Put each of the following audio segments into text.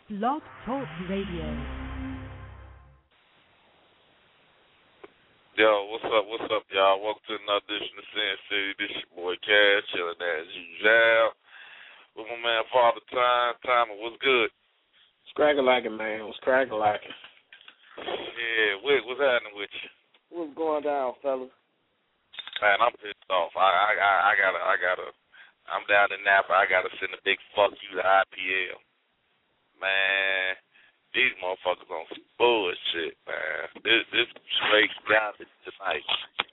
Blog Talk Radio. Yo, what's up, y'all? Welcome to another edition of Sin City. This your boy Cash, chilling as usual. With my man Father Time, what's good? It's crackin'-lackin', man. What's crackin'-lackin'? Yeah, what's happening with you? What's going down, fellas? Man, I'm pissed off. I'm down in Napa. I gotta send a big fuck you to IPL. Man, these motherfuckers on some bullshit, man. This straight garbage tonight.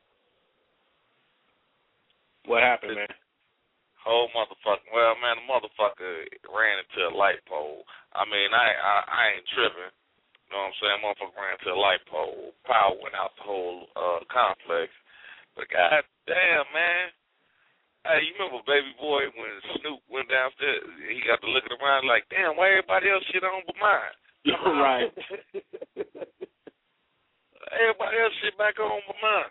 What happened, man? Whole motherfucker. Well, man, the motherfucker ran into a light pole. I mean, I ain't tripping. You know what I'm saying? Motherfucker ran into a light pole. Power went out the whole complex. But goddamn, man. Hey, you remember Baby Boy when Snoop went downstairs? He got to looking around like, damn, why everybody else shit on but mine? Right. Everybody else shit back on but mine.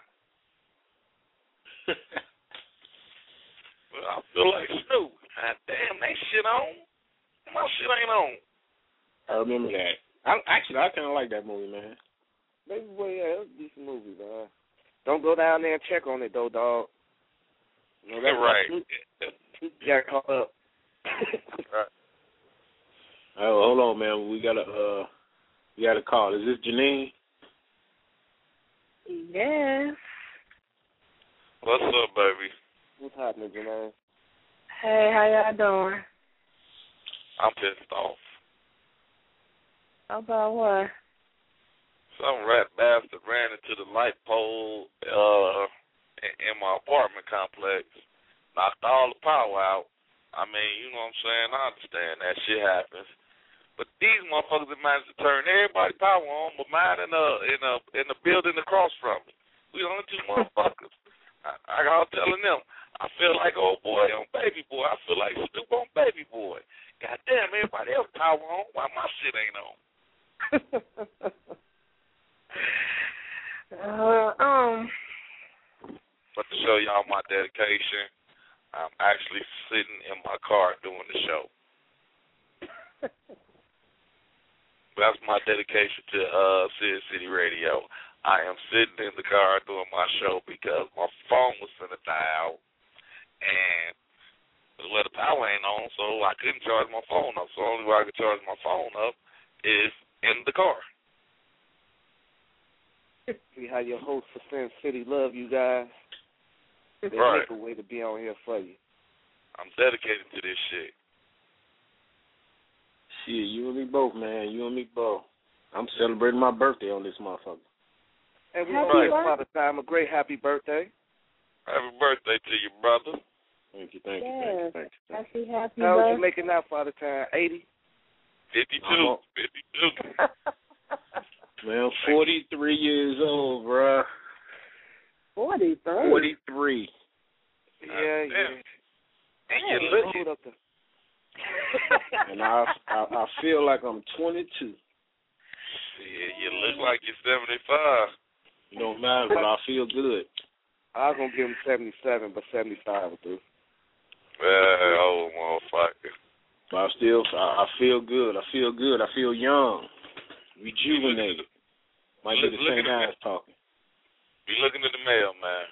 But I feel like Snoop. God damn, they shit on. My shit ain't on. I remember that. I kind of like that movie, man. Baby Boy, yeah, it was a decent movie, man. Don't go down there and check on it, though, dog. You know, that's right. He got caught up. Right. Oh, hold on, man. We got a call. Is this Janine? Yes. What's up, baby? What's happening, Janine? Hey, how y'all doing? I'm pissed off. About what? Some rat bastard ran into the light pole in my apartment complex, knocked all the power out. I mean, you know what I'm saying? I understand that shit happens. But these motherfuckers that managed to turn everybody's power on, but mine in the building across from me. We the only two motherfuckers. I was telling them, I feel like old boy on Baby Boy. I feel like Snoop on Baby Boy. Goddamn, everybody else power on. Why my shit ain't on? But to show y'all my dedication, I'm actually sitting in my car doing the show. That's my dedication to Sin City Radio. I am sitting in the car doing my show because my phone was finna die out, and the power ain't on, so I couldn't charge my phone up. So the only way I could charge my phone up is in the car. See how your host for Sin City love you guys. They Right. make a way to be on here for you. I'm dedicated to this shit. Shit, you and me both, man. You and me both. I'm celebrating my birthday on this motherfucker. And we Happy want to birthday. Father Time a great happy birthday. Happy birthday to you, brother. Thank you, thank you, Yes. thank you, thank you. Happy How old birthday. you making now, Father Time? 80? 52. 52. Man, 43 years old, bruh. 43. 43. Yeah, Damn. yeah. And you look Hold up there. And I feel like I'm 22. Yeah, you look like you're 75. It don't matter, but I feel good. I was going to give him 77, but 75 will do. Old motherfucker. But I feel good. I feel good. I feel young, rejuvenated. Might be the same guys talking. Be looking at the mail, man.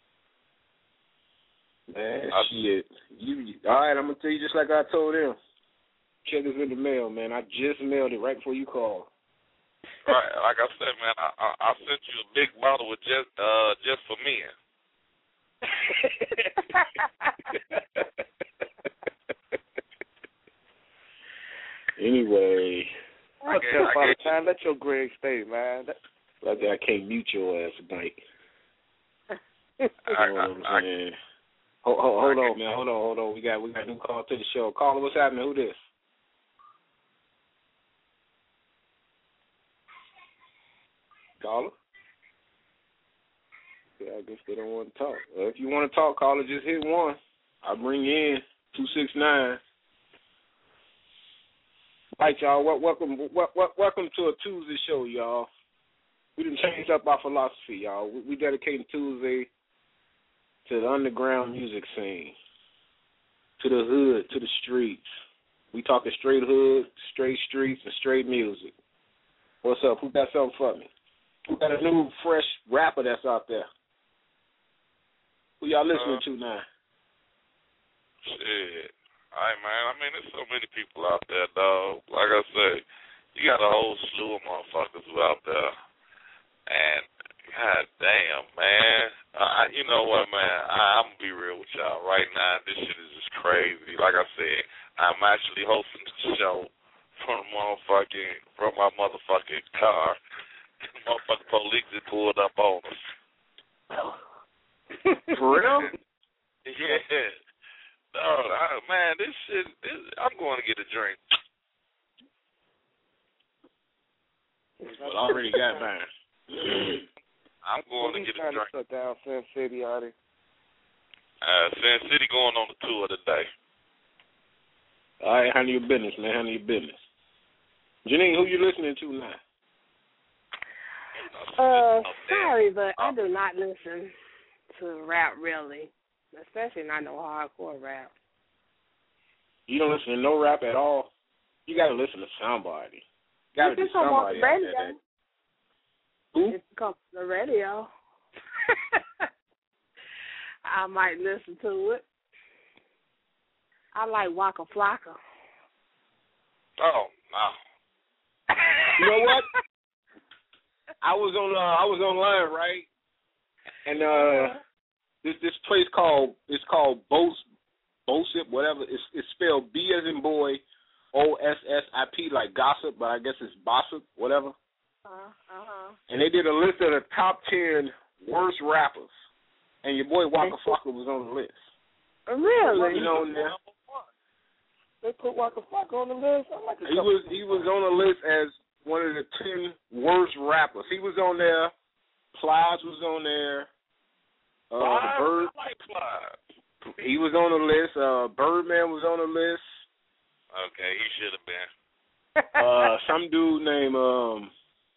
Man, shit. All right, I'm going to tell you just like I told them. Check this in the mail, man. I just mailed it right before you called. Right, like I said, man, I sent you a big bottle of just for men. Anyway, Father Time, let your grade stay, man. like I can't mute your ass tonight. You know what I'm saying? Hold on, man. Hold on. We got a new call to the show. Caller, what's happening? Who this? Caller? Yeah, I guess they don't want to talk. If you want to talk, caller, just hit 1. I'll bring you in. 269. All right, y'all. Welcome to a Tuesday show, y'all. We done changed up our philosophy, y'all. We dedicating Tuesday to the underground music scene, to the hood, to the streets. We talking straight hood, straight streets, and straight music. What's up? Who got something for me? Who got a new, fresh rapper that's out there? Who y'all listening to now? Shit. All right, man. I mean, there's so many people out there, dog. Like I say, you got a whole slew of motherfuckers who out there. And, god damn, man. You know what, man? I'm going to be real with y'all. Right now, this shit is just crazy. Like I said, I'm actually hosting the show from my motherfucking car. The motherfucking police just pulled up on us. For real? Yeah. No, man, this shit, I'm going to get a drink. Well, I already got mine. I'm going to get a drink. Shut down Sin City, Artie. Sin City going on the tour today. All right, handle your business, man. Handle your business. Janine, who you listening to now? Sorry, but I do not listen to rap really, especially not no hardcore rap. You don't listen to no rap at all? You got to listen to somebody. Got to be somebody out there. Who? It comes on the radio. I might listen to it. I like Waka Flocka. Oh, no. You know what? I was online, right? And this place called Bossip, whatever. It's spelled B as in boy, OSSIP, like gossip, but I guess it's Bossip, whatever. And they did a list of the top 10 worst rappers, and your boy Waka Flocka was on the list. Really? You know, now, They put Waka Flocka on the list. he was on the list as one of the 10 worst rappers. He was on there. Plies was on there. I like Plies. He was on the list. Birdman was on the list. Okay, he should have been. Some dude named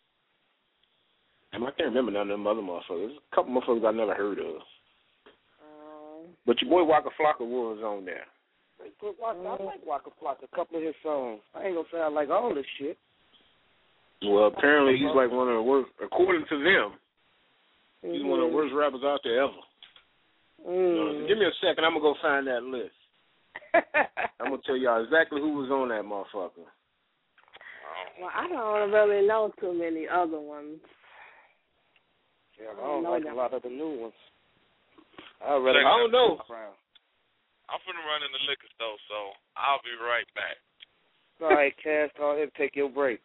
I can't remember none of them other motherfuckers. A couple motherfuckers I never heard of. But your boy Waka Flocka was on there. I like Waka Flocka, a couple of his songs. I ain't gonna say I like all this shit. Well, apparently he's like one of the worst, according to them. He's one of the worst rappers out there ever. So give me a second. I'm going to go find that list. I'm going to tell y'all exactly who was on that motherfucker. Well, I don't really know too many other ones. Yeah, I don't like a lot of the new ones. I don't know. I'm finna run in the liquor store, so I'll be right back. All right, Cass, go ahead and take your break.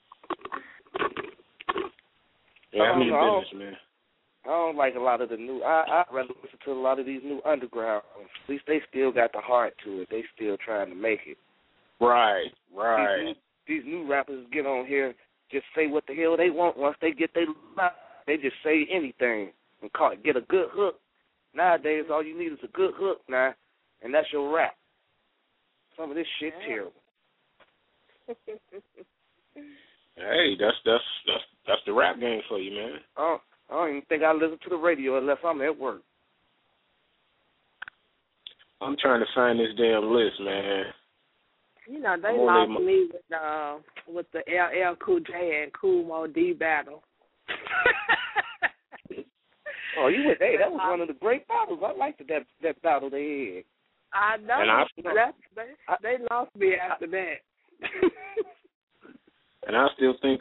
Yeah, I'm in business, man. I don't like a lot of the new. I'd rather listen to a lot of these new underground ones. At least they still got the heart to it. They still trying to make it. Right. These new rappers get on here, just say what the hell they want. Once they get their life, they just say anything and get a good hook. Nowadays, all you need is a good hook now, and that's your rap. Some of this shit's terrible. Hey, that's the rap game for you, man. I don't even think I listen to the radio unless I'm at work. I'm trying to find this damn list, man. You know, they lost me with the LL Cool J and Kool Moe Dee battle. Oh, you went there. That was one of the great battles. I liked that battle they had. I know. They lost me after that. And I still think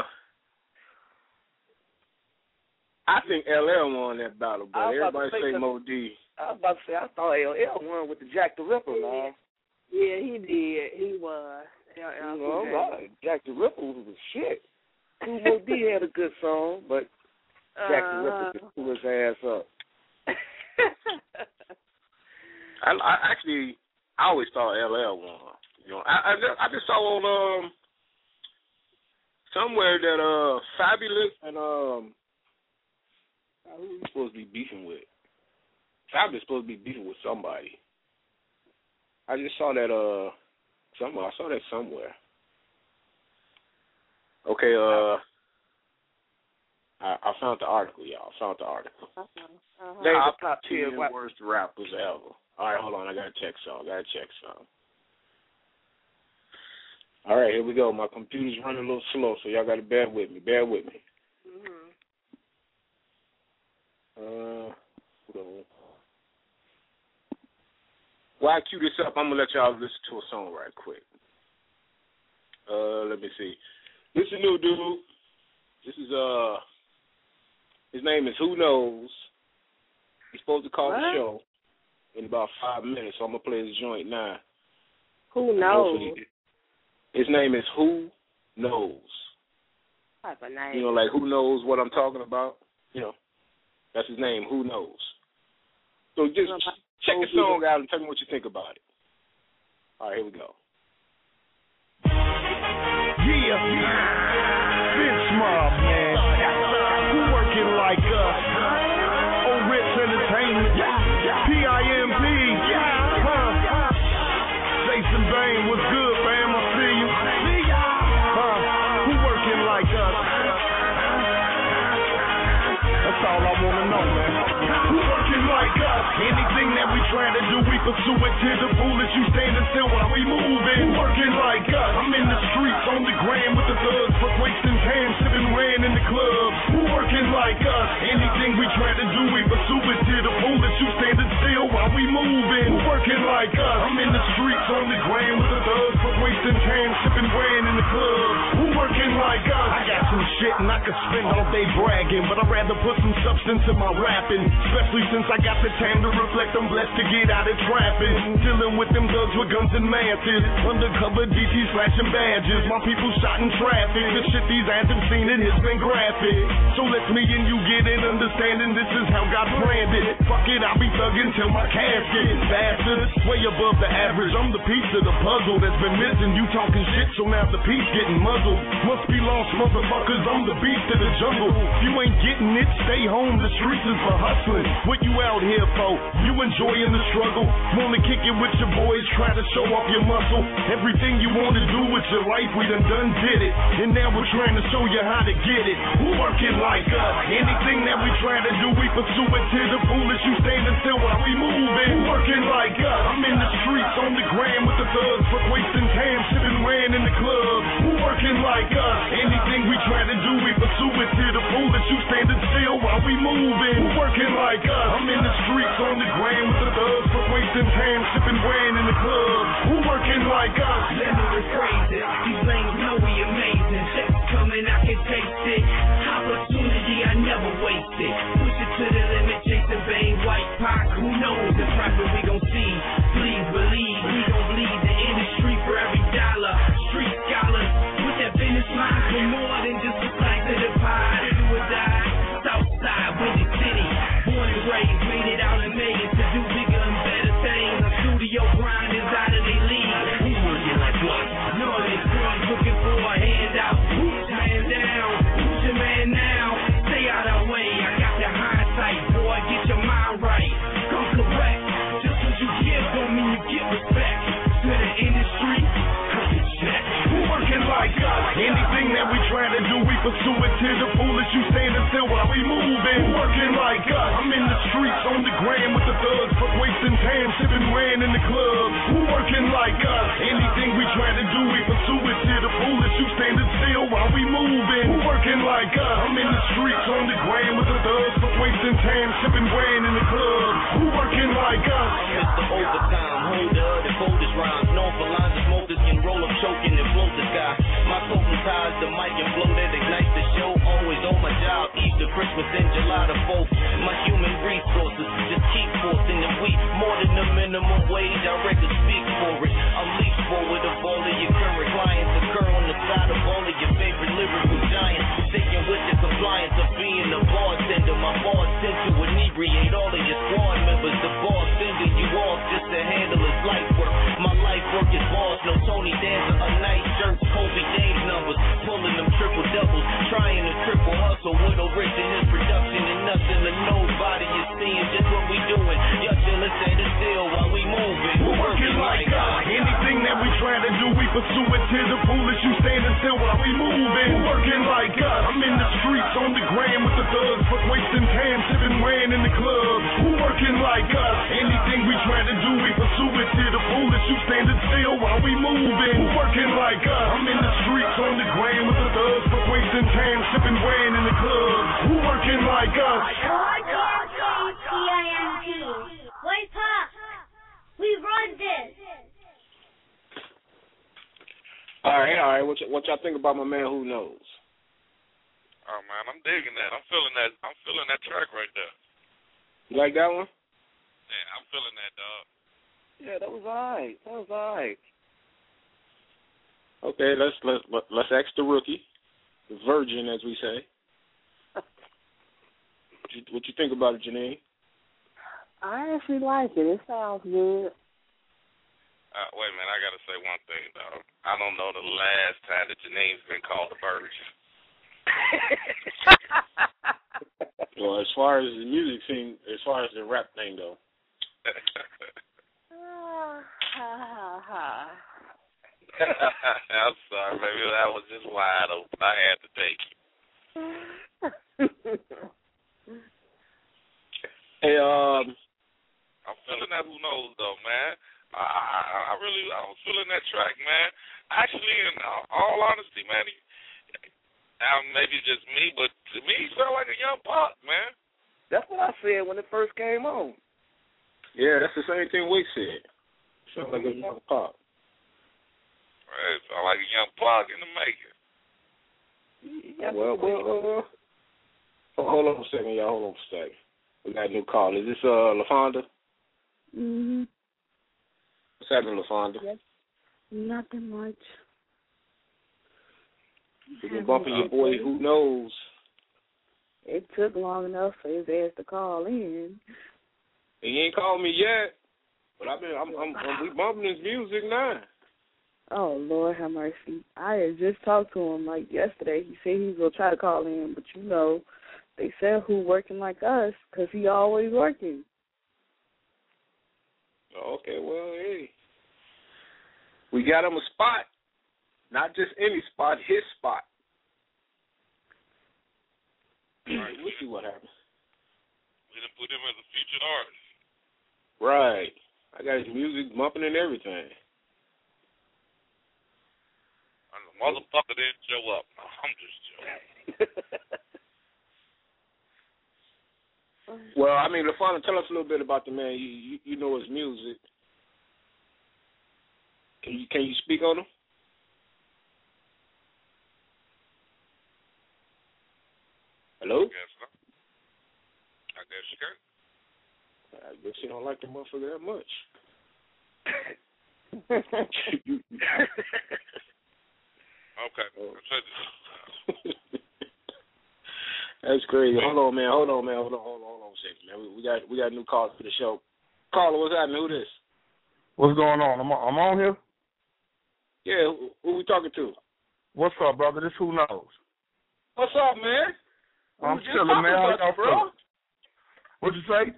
I think LL won that battle, but everybody say Moe Dee. I was about to say, I thought LL won with the Jack the Ripper, man. Yeah, he did. He was. Jack the Ripper was shit. Kool Moe Dee had a good song, but Jack the Ripper just threw his ass up. I always thought LL won. You know, I just saw on somewhere that Fabulous and who are you supposed to be beefing with? Fabulous supposed to be beefing with somebody. I just saw that somewhere. I saw that somewhere. Okay, I found the article, y'all. I found the article. Top 10 worst rappers ever. All right, hold on. I got to check some. All right, here we go. My computer's running a little slow, so y'all got to bear with me. Bear with me. While I cue this up, I'm going to let y'all listen to a song right quick. Let me see. This is a new dude. This is, his name is Who Knows. He's supposed to call the show in about 5 minutes, so I'm going to play his joint now. Who knows? His name is Who Knows. Type of name. You know, like who knows what I'm talking about? You know, that's his name, Who Knows. So just check the song out and tell me what you think about it. All right, here we go. Yeah, Bench Mob, man. Who working like us? Oh, Rich Entertainment. PIMP. Jason Bain, what's good, fam? I see you. Who working like us? That's all I wanna know, man. Who working like us? Anything that we try to do, we pursue it to the foolish. You standing still while we moving. Who working like us? I'm in the streets, on the gram with the thugs, for wasting time, sipping rain in the club. Who working like us? Anything we try to do, we pursue it to the foolish. You standing still while we moving. Who working like us? I'm in the streets, on the gram with the thugs, for wasting time, sipping rain in the club. Who working like us? I got some shit and I could spend all day bragging, but I'd rather put some substance in my rapping, especially since I got the time to reflect. I'm blessed to get out of traffic, dealing with them thugs with guns and masses, undercover DTs flashing badges, my people shot in traffic. The shit these anthems seen, it has been graphic. So let me and you get in understanding this is how God planned it. Fuck it, I'll be thugging till my casket. Bastard, way above the average. I'm the piece of the puzzle that's been missing. You talking shit, so now the piece getting muzzled. Must be lost, motherfuckers. I'm the beast of the jungle. If you ain't getting it, stay home. The streets is for hustling. What you out here for? You enjoying the struggle? Wanna kick it with your boys? Try to show off your muscle. Everything you wanna do with your life, we done did it. And now we're trying to show you how to get it. Who working like us? Anything that we try to do, we pursue it to the foolish. You standing still while we moving. Who working like us? I'm in the streets, on the gram with the thugs, for wasting time, sipping rain in the club. Who working like us? Anything we try to do, we pursue it to the foolish. You standing still while we moving. Who working like us? I'm in the streets, on the gram with the thugs, for wasting time, sipping rain in the club. Who working like us? Let me rephrase it. These lanes know we amazing. Checks coming, I can taste it. Opportunity, I never waste it. Push it to the limit, Jason Bain, White Pac. Who knows the profit we gon' see? Please believe we gon' bleed the industry for every dollar. Street scholars with that business mind for more than just a slice of the pie. Do or die, Southside, Windy City. Born and raised, made it out and made it to do bigger and better things. The studio grind is out of their league. Who's working like what? Northern Queens looking for a handout. Who's man down? Who's your man now? Stay out of way. I got the hindsight, boy. Get your mind right. Come correct. Just what you give don't mean you get respect. To the industry, cut the check. Who working like us? Anything that we try to do, we pursue it to the foolish. You standing still while we moving. Who working like us? I'm in the streets, on the gram with the thugs, for wasting time, sipping rain in the club. Who working like us? Anything we try to do, we pursue it to the foolish. You standing still while we moving. Who working like us? I'm in the streets, on the gram with the thugs, for wasting time, sipping rain in the club. Who working like us? Mr. Overtime, holder, the boldest rhymes. Known for lines of smokers can roll up choking and float the sky. My potent ties, the mic and flow that ignites the show. Always on my job, Easter, Christmas, and July the 4th. My human resources just keep forcing the week. More than the minimum wage, I record speak for it. I'm leaped forward of all of your current clients. Occur on the side of all of your favorite lyrical giants. Sticking with the compliance of being a bartender. My boss tend to inebriate all of your squad members. The boss sending you off just to handle his life work. My life work is boss, no Tony Danza, a nice shirts, Kobe James numbers, pulling them triple doubles, trying to triple hustle with a rich in his production and nothing to nobody is seeing just what we doing. Y'all chillin' standing still while we moving. Who working like us? Anything that we try to do, we pursue it to the foolish. You standing still while we moving. Who working like us? I'm in the streets, on the gram with the thugs, for wasting time, sipping rain in the club. Who working like us? Anything we try to do, we pursue it to the foolish. You standing still while while we moving. Who working like us? I'm in the streets on the gram with the thugs, but wasting time sipping wine in the club. Who working like us? TIMT. Wait, Pop. We run this. All right. What y'all think about my man Who Knows? Oh man, I'm digging that. I'm feeling that track right there. You like that one? Yeah, I'm feeling that, dog. Yeah, that was all right. Okay, let's ask the rookie, the virgin, as we say. What you think about it, Janine? I actually like it. It sounds good. Wait a minute, I gotta say one thing, dog. I don't know the last time that Janine's been called a virgin. Well, as far as the music thing, as far as the rap thing, though. I'm sorry, baby. That was just wide open. I had to take you. Hey, I'm feeling that. Who knows, though, man? I was feeling that track, man. Actually, in all honesty, man, maybe just me, but to me, he sounded like a young Pac, man. That's what I said when it first came on. Yeah, that's the same thing Wick said. Sounds like a young Pac. Right, sound like a young Pac in the making. Well. Hold on a second, y'all. Hold on a second. We got a new call. Is this LaFonda? Mm-hmm. What's happening, LaFonda? Yes. Nothing much. We've been bumping your boy Who Knows. It took long enough for his ass to call in. He ain't called me yet, but we bumping his music now. Oh, Lord have mercy. I had just talked to him like yesterday. He said he was going to try to call in, but you know, they said who working like us because he always working. Okay, well, hey. We got him a spot. Not just any spot, his spot. All right, we'll see what happens. We done put him as a featured artist. Right. I got his music bumping and everything. And the motherfucker didn't show up. I'm just joking. Well, I mean, LaFonda, tell us a little bit about the man. You know his music. Can you speak on him? Hello? I guess you can. I guess you don't like the motherfucker that much. Okay. That's crazy. Hold on, man. Hold on a second, man. We got new calls for the show. Caller, what's happening? Who this? What's going on? I'm on here? Yeah, who we talking to? What's up, brother? This Who Knows. What's up, man? I'm chilling, man. How y'all feeling? What'd you say?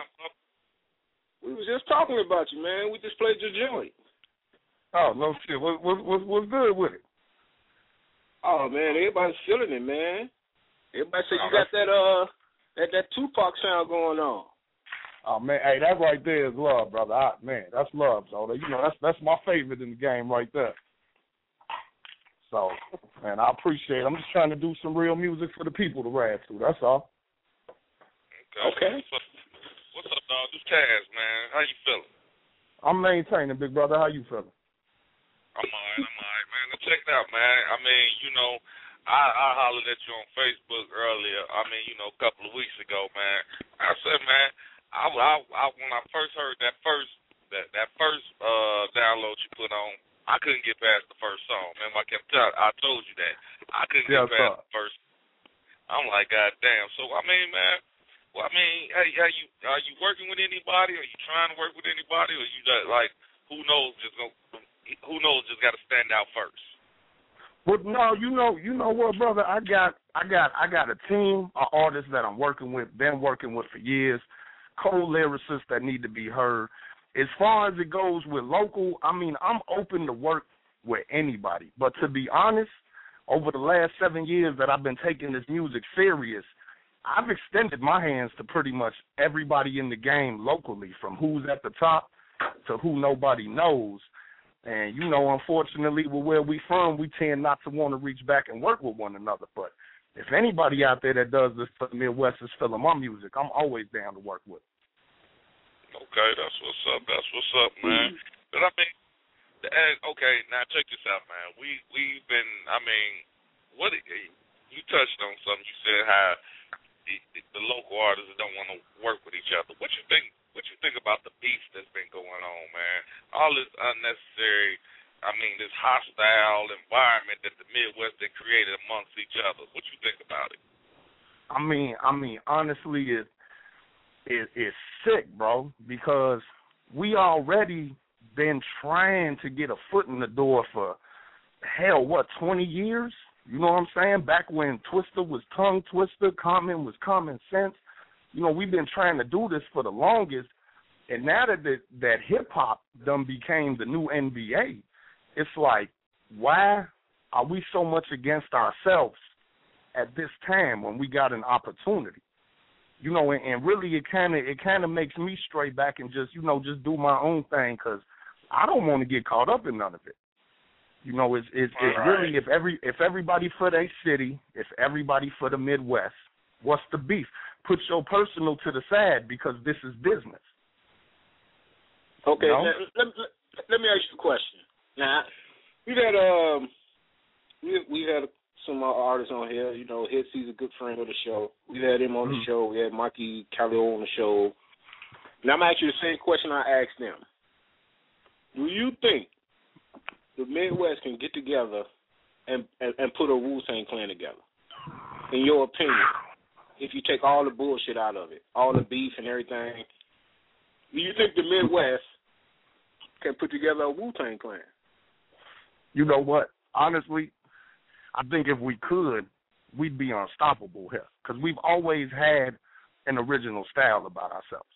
We was just talking about you, man. We just played your joint. Oh, no shit. What's good with it? Oh, man, everybody's feeling it, man. Everybody say you got that Tupac sound going on. Oh, man, hey, that right there is love, brother. Man, that's love. So, you know, that's my favorite in the game right there. So, man, I appreciate it. I'm just trying to do some real music for the people to rap to. That's all. Okay. What's up, dog? This Taz, man. How you feeling? I'm maintaining, big brother. How you feeling? I'm all right, man. Now check it out, man. I mean, you know, I hollered at you on Facebook earlier. I mean, you know, a couple of weeks ago, man. I said, man, I when I first heard that first download you put on, I couldn't get past the first song. Remember, I told you that. I couldn't get past the first. I'm like, God damn. So, I mean, man, well, I mean, hey, are you working with anybody? Are you trying to work with anybody? Or you just, like, who knows just got to stand out first? Well, no, you know what, brother? I got a team of artists that I'm working with, been working with for years, co-lyricists that need to be heard. As far as it goes with local, I mean, I'm open to work with anybody. But to be honest, over the last 7 years that I've been taking this music serious, I've extended my hands to pretty much everybody in the game locally, from who's at the top to who nobody knows. And, you know, unfortunately, with where we from, we tend not to want to reach back and work with one another. But if anybody out there that does this for the Midwest is feeling my music, I'm always down to work with. Okay, that's what's up. That's what's up, man. But I mean, okay, now check this out, man. We've been, I mean, what you touched on something. You said how the local artists don't want to work with each other. What you think? What you think about the beef that's been going on, man? All this unnecessary, I mean, this hostile environment that the Midwest has created amongst each other. What you think about it? I mean, honestly, it's sick, bro, because we already been trying to get a foot in the door for, 20 years? You know what I'm saying? Back when Twister was tongue twister, Common was common sense. You know, we've been trying to do this for the longest, and now that hip-hop done became the new NBA, it's like, why are we so much against ourselves at this time when we got an opportunity? You know, and really it kind of makes me stray back and just do my own thing, because I don't want to get caught up in none of it. You know, it's really if everybody for their city, if everybody for the Midwest, what's the beef? Put your personal to the side, because this is business. Okay, you know? let me ask you a question. Now, we had some artists on here. You know, Hitsy's a good friend of the show. We had him on the show. We had Mikey Calio on the show. Now I'm gonna ask you the same question I asked them. Do you think the Midwest can get together and put a Wu-Tang Clan together? In your opinion, if you take all the bullshit out of it, all the beef and everything, do you think the Midwest can put together a Wu-Tang Clan? You know what? Honestly, I think if we could, we'd be unstoppable here, because we've always had an original style about ourselves.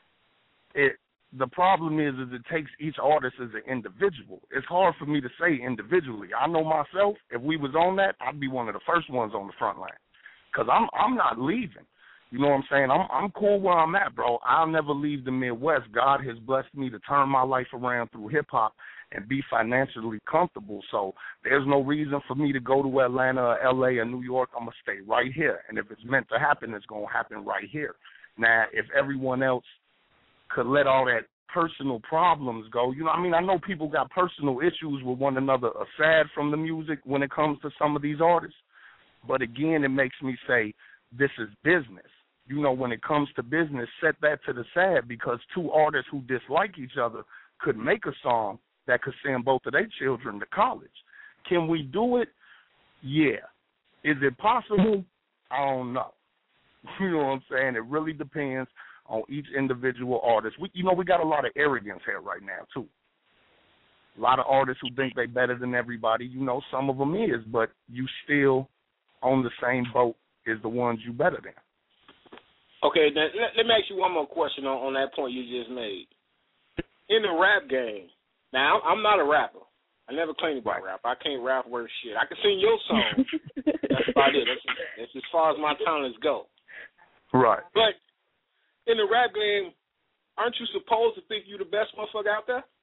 The problem is it takes each artist as an individual. It's hard for me to say individually. I know myself, if we was on that, I'd be one of the first ones on the front line, because I'm not leaving. You know what I'm saying? I'm cool where I'm at, bro. I'll never leave the Midwest. God has blessed me to turn my life around through hip-hop and be financially comfortable. So there's no reason for me to go to Atlanta or L.A. or New York. I'm going to stay right here. And if it's meant to happen, it's going to happen right here. Now, if everyone else could let all that personal problems go, you know, I mean, I know people got personal issues with one another aside from the music when it comes to some of these artists. But again, it makes me say this is business. You know, when it comes to business, set that to the side, because two artists who dislike each other could make a song that could send both of their children to college. Can we do it? Yeah. Is it possible? I don't know. You know what I'm saying? It really depends on each individual artist. We got a lot of arrogance here right now, too. A lot of artists who think they're better than everybody. You know, some of them is, but you still on the same boat as the ones you better than. Okay, now, let me ask you one more question on that point you just made. In the rap game, now, I'm not a rapper. I never claimed to be a rapper. I can't rap worth shit. I can sing your song. That's about it. That's as far as my talents go. Right. But in the rap game, aren't you supposed to think you the best motherfucker out there?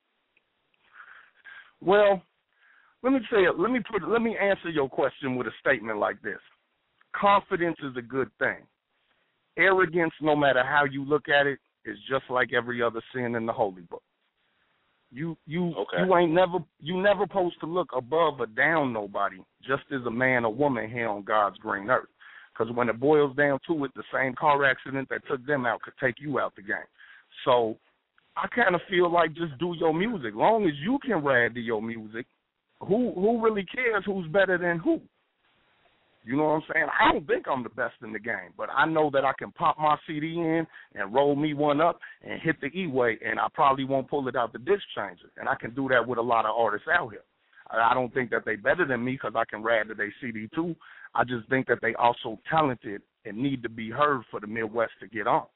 Well, let me answer your question with a statement like this. Confidence is a good thing. Arrogance, no matter how you look at it, is just like every other sin in the holy book. You never supposed to look above or down nobody, just as a man or woman here on God's green earth. Because when it boils down to it, the same car accident that took them out could take you out the game. So I kind of feel like just do your music. Long as you can ride to your music, who really cares who's better than who? You know what I'm saying? I don't think I'm the best in the game, but I know that I can pop my CD in and roll me one up and hit the E-way, and I probably won't pull it out the disc changer. And I can do that with a lot of artists out here. I don't think that they better than me because I can ride to their CD too. I just think that they also talented and need to be heard for the Midwest to get on.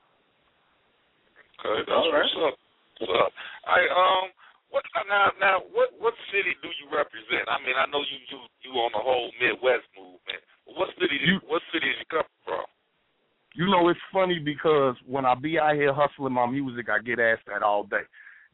Okay, that's what's up. What city do you represent? I mean, I know you on the whole Midwest movement. What city did you come from? You know, it's funny because when I be out here hustling my music, I get asked that all day.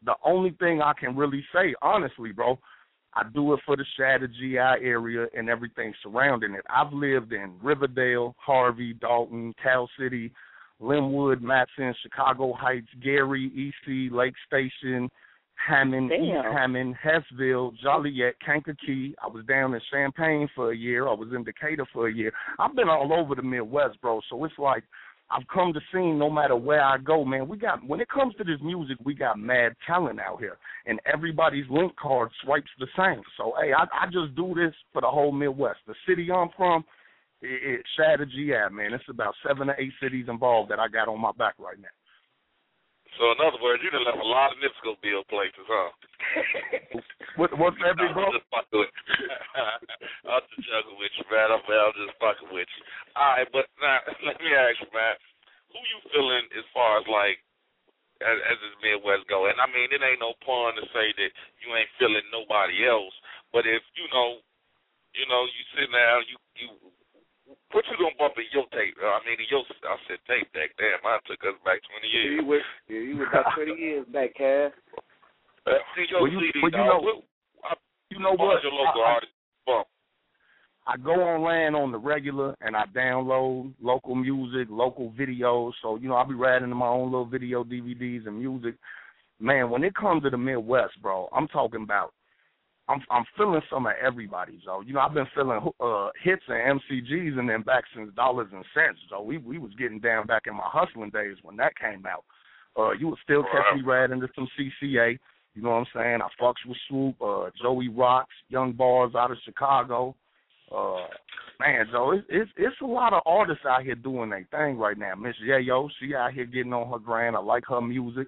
the only thing I can really say, honestly, bro, I do it for the Shatter GI area and everything surrounding it. I've lived in Riverdale, Harvey, Dalton, Cal City, Linwood, Matson, Chicago Heights, Gary, EC, Lake Station, Hammond, East Hammond, Hessville, Joliet, Kankakee. I was down in Champaign for a year. I was in Decatur for a year. I've been all over the Midwest, bro, so it's like I've come to see no matter where I go, man, when it comes to this music, we got mad talent out here, and everybody's link card swipes the same. So, hey, I just do this for the whole Midwest. The city I'm from, it's Shatter GI, man. It's about 7 or 8 cities involved that I got on my back right now. So, in other words, you done left a lot of Nipsco Bill places, huh? What's that, big bro? I'm just fucking with you. I'm just joking with you, man. I'm just fucking with you. All right, but now, let me ask you, man, who you feeling as far as, like, as this Midwest go? And, I mean, it ain't no pun to say that you ain't feeling nobody else, but if, you sitting there, you what you gonna bump in your tape? I said tape deck. Damn, I took us back 20 years. You went back 20 years back, Cass. CD, dog. You know what? Your local artist bump. I go online on the regular and I download local music, local videos. So, I'll be writing my own little video DVDs and music. Man, when it comes to the Midwest, bro, I'm talking about I'm feeling some of everybody's, though. I've been feeling hits and MCGs and then back since Dollars and Cents. So we was getting down back in my hustling days when that came out. You would still catch me riding to some CCA. You know what I'm saying? I fucks with Swoop, Joey Rocks, Young Bars out of Chicago. Man, Joe, it's a lot of artists out here doing their thing right now. Miss Yayo, she out here getting on her grind. I like her music.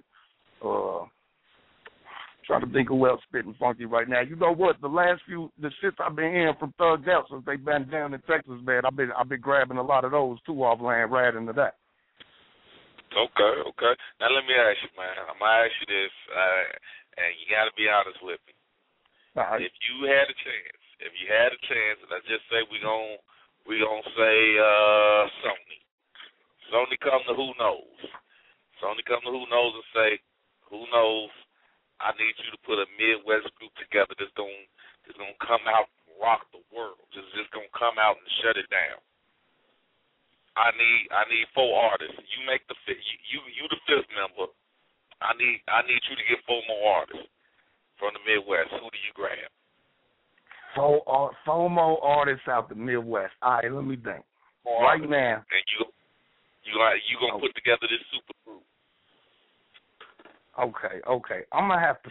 Trying to think of who else spitting funky right now. You know what? The shits I've been hearing from Thugged Out since they been down in Texas, man, I've been grabbing a lot of those too offline right into that. Okay. Now let me ask you, man. I'm gonna ask you this, and you got to be honest with me. All right. If you had a chance, and I just say we gonna say Sony come to Who Knows. Sony come to Who Knows and say, Who Knows? I need you to put a Midwest group together that's gonna come out and rock the world. Just gonna come out and shut it down. I need 4 artists. You make the fifth. You the 5th member. I need you to get 4 more artists from the Midwest. Who do you grab? 4 more artists out the Midwest. All right, let me think. Right now. And you gonna put together this super group. Okay. I'm gonna have to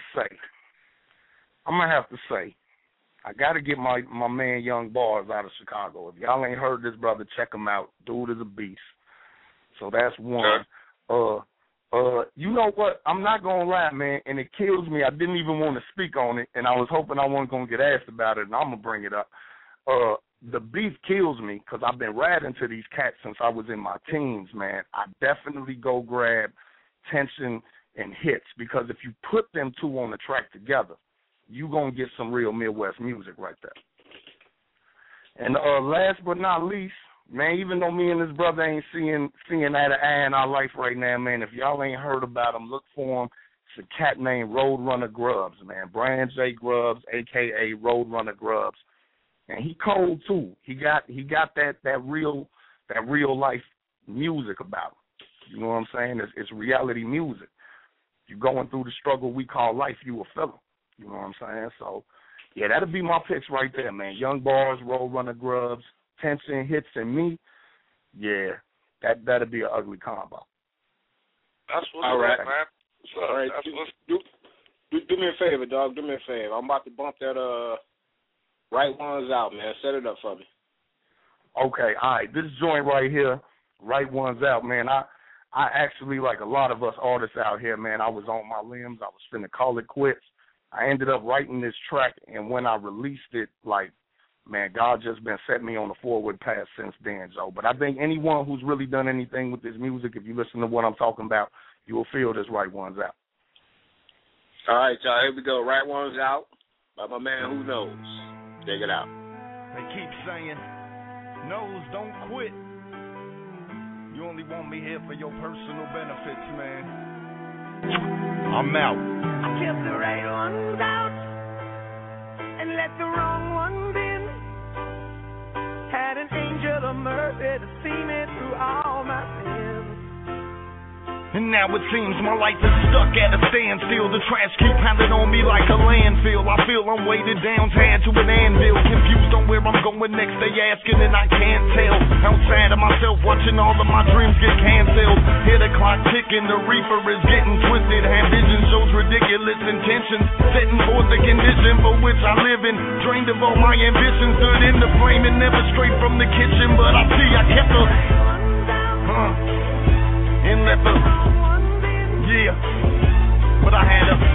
say, I gotta get my man Young Bars out of Chicago. If y'all ain't heard this brother, check him out. Dude is a beast. So that's one. You know what? I'm not gonna lie, man, and it kills me. I didn't even want to speak on it, and I was hoping I wasn't gonna get asked about it, and I'm gonna bring it up. The beef kills me because I've been riding to these cats since I was in my teens, man. I definitely go grab Tension and Hits, because if you put them 2 on the track together, you going to get some real Midwest music right there. And last but not least, man, even though me and this brother ain't seeing eye to eye in our life right now, man, if y'all ain't heard about him, look for him. It's a cat named Roadrunner Grubbs, man. Brian J. Grubbs, a.k.a. Roadrunner Grubbs. And he cold, too. He got that real life music about him. You know what I'm saying? It's reality music. You're going through the struggle we call life, you will feel them. You know what I'm saying? So, yeah, that'll be my picks right there, man. Young Bars, Roadrunner Grubbs, Tension, Hits, and me. Yeah, that'll be an ugly combo. That's what's all right, man. All right, do me a favor, dog. Do me a favor. I'm about to bump that Right Ones out, man. Set it up for me. Okay, all right. This joint right here, Right Ones Out, man. I actually, like a lot of us artists out here, man, I was on my limbs. I was finna call it quits. I ended up writing this track, and when I released it, like, man, God just been setting me on the forward path since then, Joe. But I think anyone who's really done anything with this music, if you listen to what I'm talking about, you will feel this Right Ones Out. All right, y'all, here we go. Right Ones Out by my man Who Knows. Check it out. They keep saying, Knows, don't quit. You only want me here for your personal benefits, man. I'm out. I kept the right ones out and let the wrong ones in. Had an angel of mercy to see me through all my sins. And now it seems my life is stuck at a standstill. The trash keep piling on me like a landfill. I feel I'm weighted down, tied to an anvil. Confused on where I'm going next, they asking and I can't tell. Outside of myself, watching all of my dreams get canceled. Hear the clock ticking, the reaper is getting twisted. Have vision shows ridiculous intentions, setting forth the condition for which I live in. Drained of all my ambitions, stood in the flame and never straight from the kitchen. But I see I kept a and left a but I had a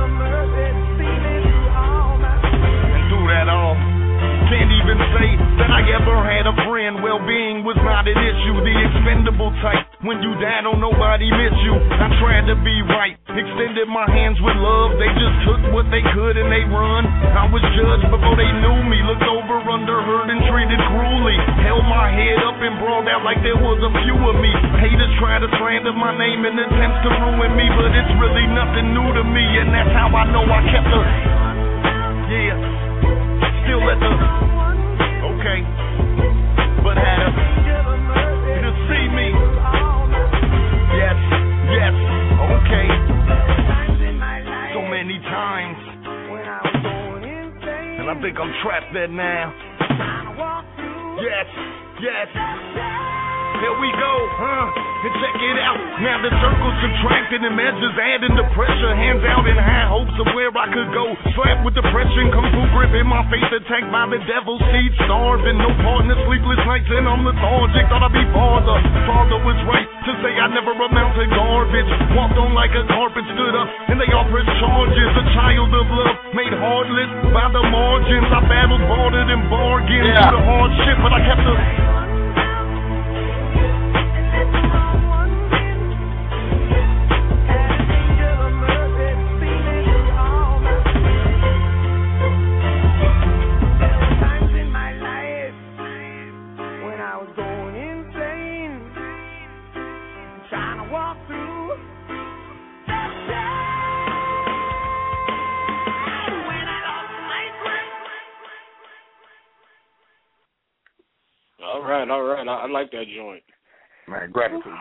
and through that all, can't even say that I ever had a friend. Well-being was not an issue. The expendable type. When you die, don't nobody miss you. I tried to be right, extended my hands with love. They just took what they could and they run. I was judged before they knew me. Looked over, underheard, and treated cruelly. Held my head up and brawled out like there was a few of me. Haters try to slander my name in attempts to ruin me, but it's really nothing new to me, and that's how I know I kept the still at the okay, but had a to see me. Yes, okay. So many times, and I think I'm trapped there now. Yes. Here we go, and check it out. Now the circle's contracting and measures adding the pressure. Hands out in high hopes of where I could go. Strapped with depression, kung fu gripping my face, attacked by the devil's seed. Starving, no partner, sleepless nights, and I'm lethargic. Thought I'd be father. Father was right to say I never amount to garbage. Walked on like a carpet, stood up, and they all pressed charges. A child of love, made heartless by the margins. I battled, bartered, and bargained through the hardship, but I kept the All right. I like that joint. Man, gratitude.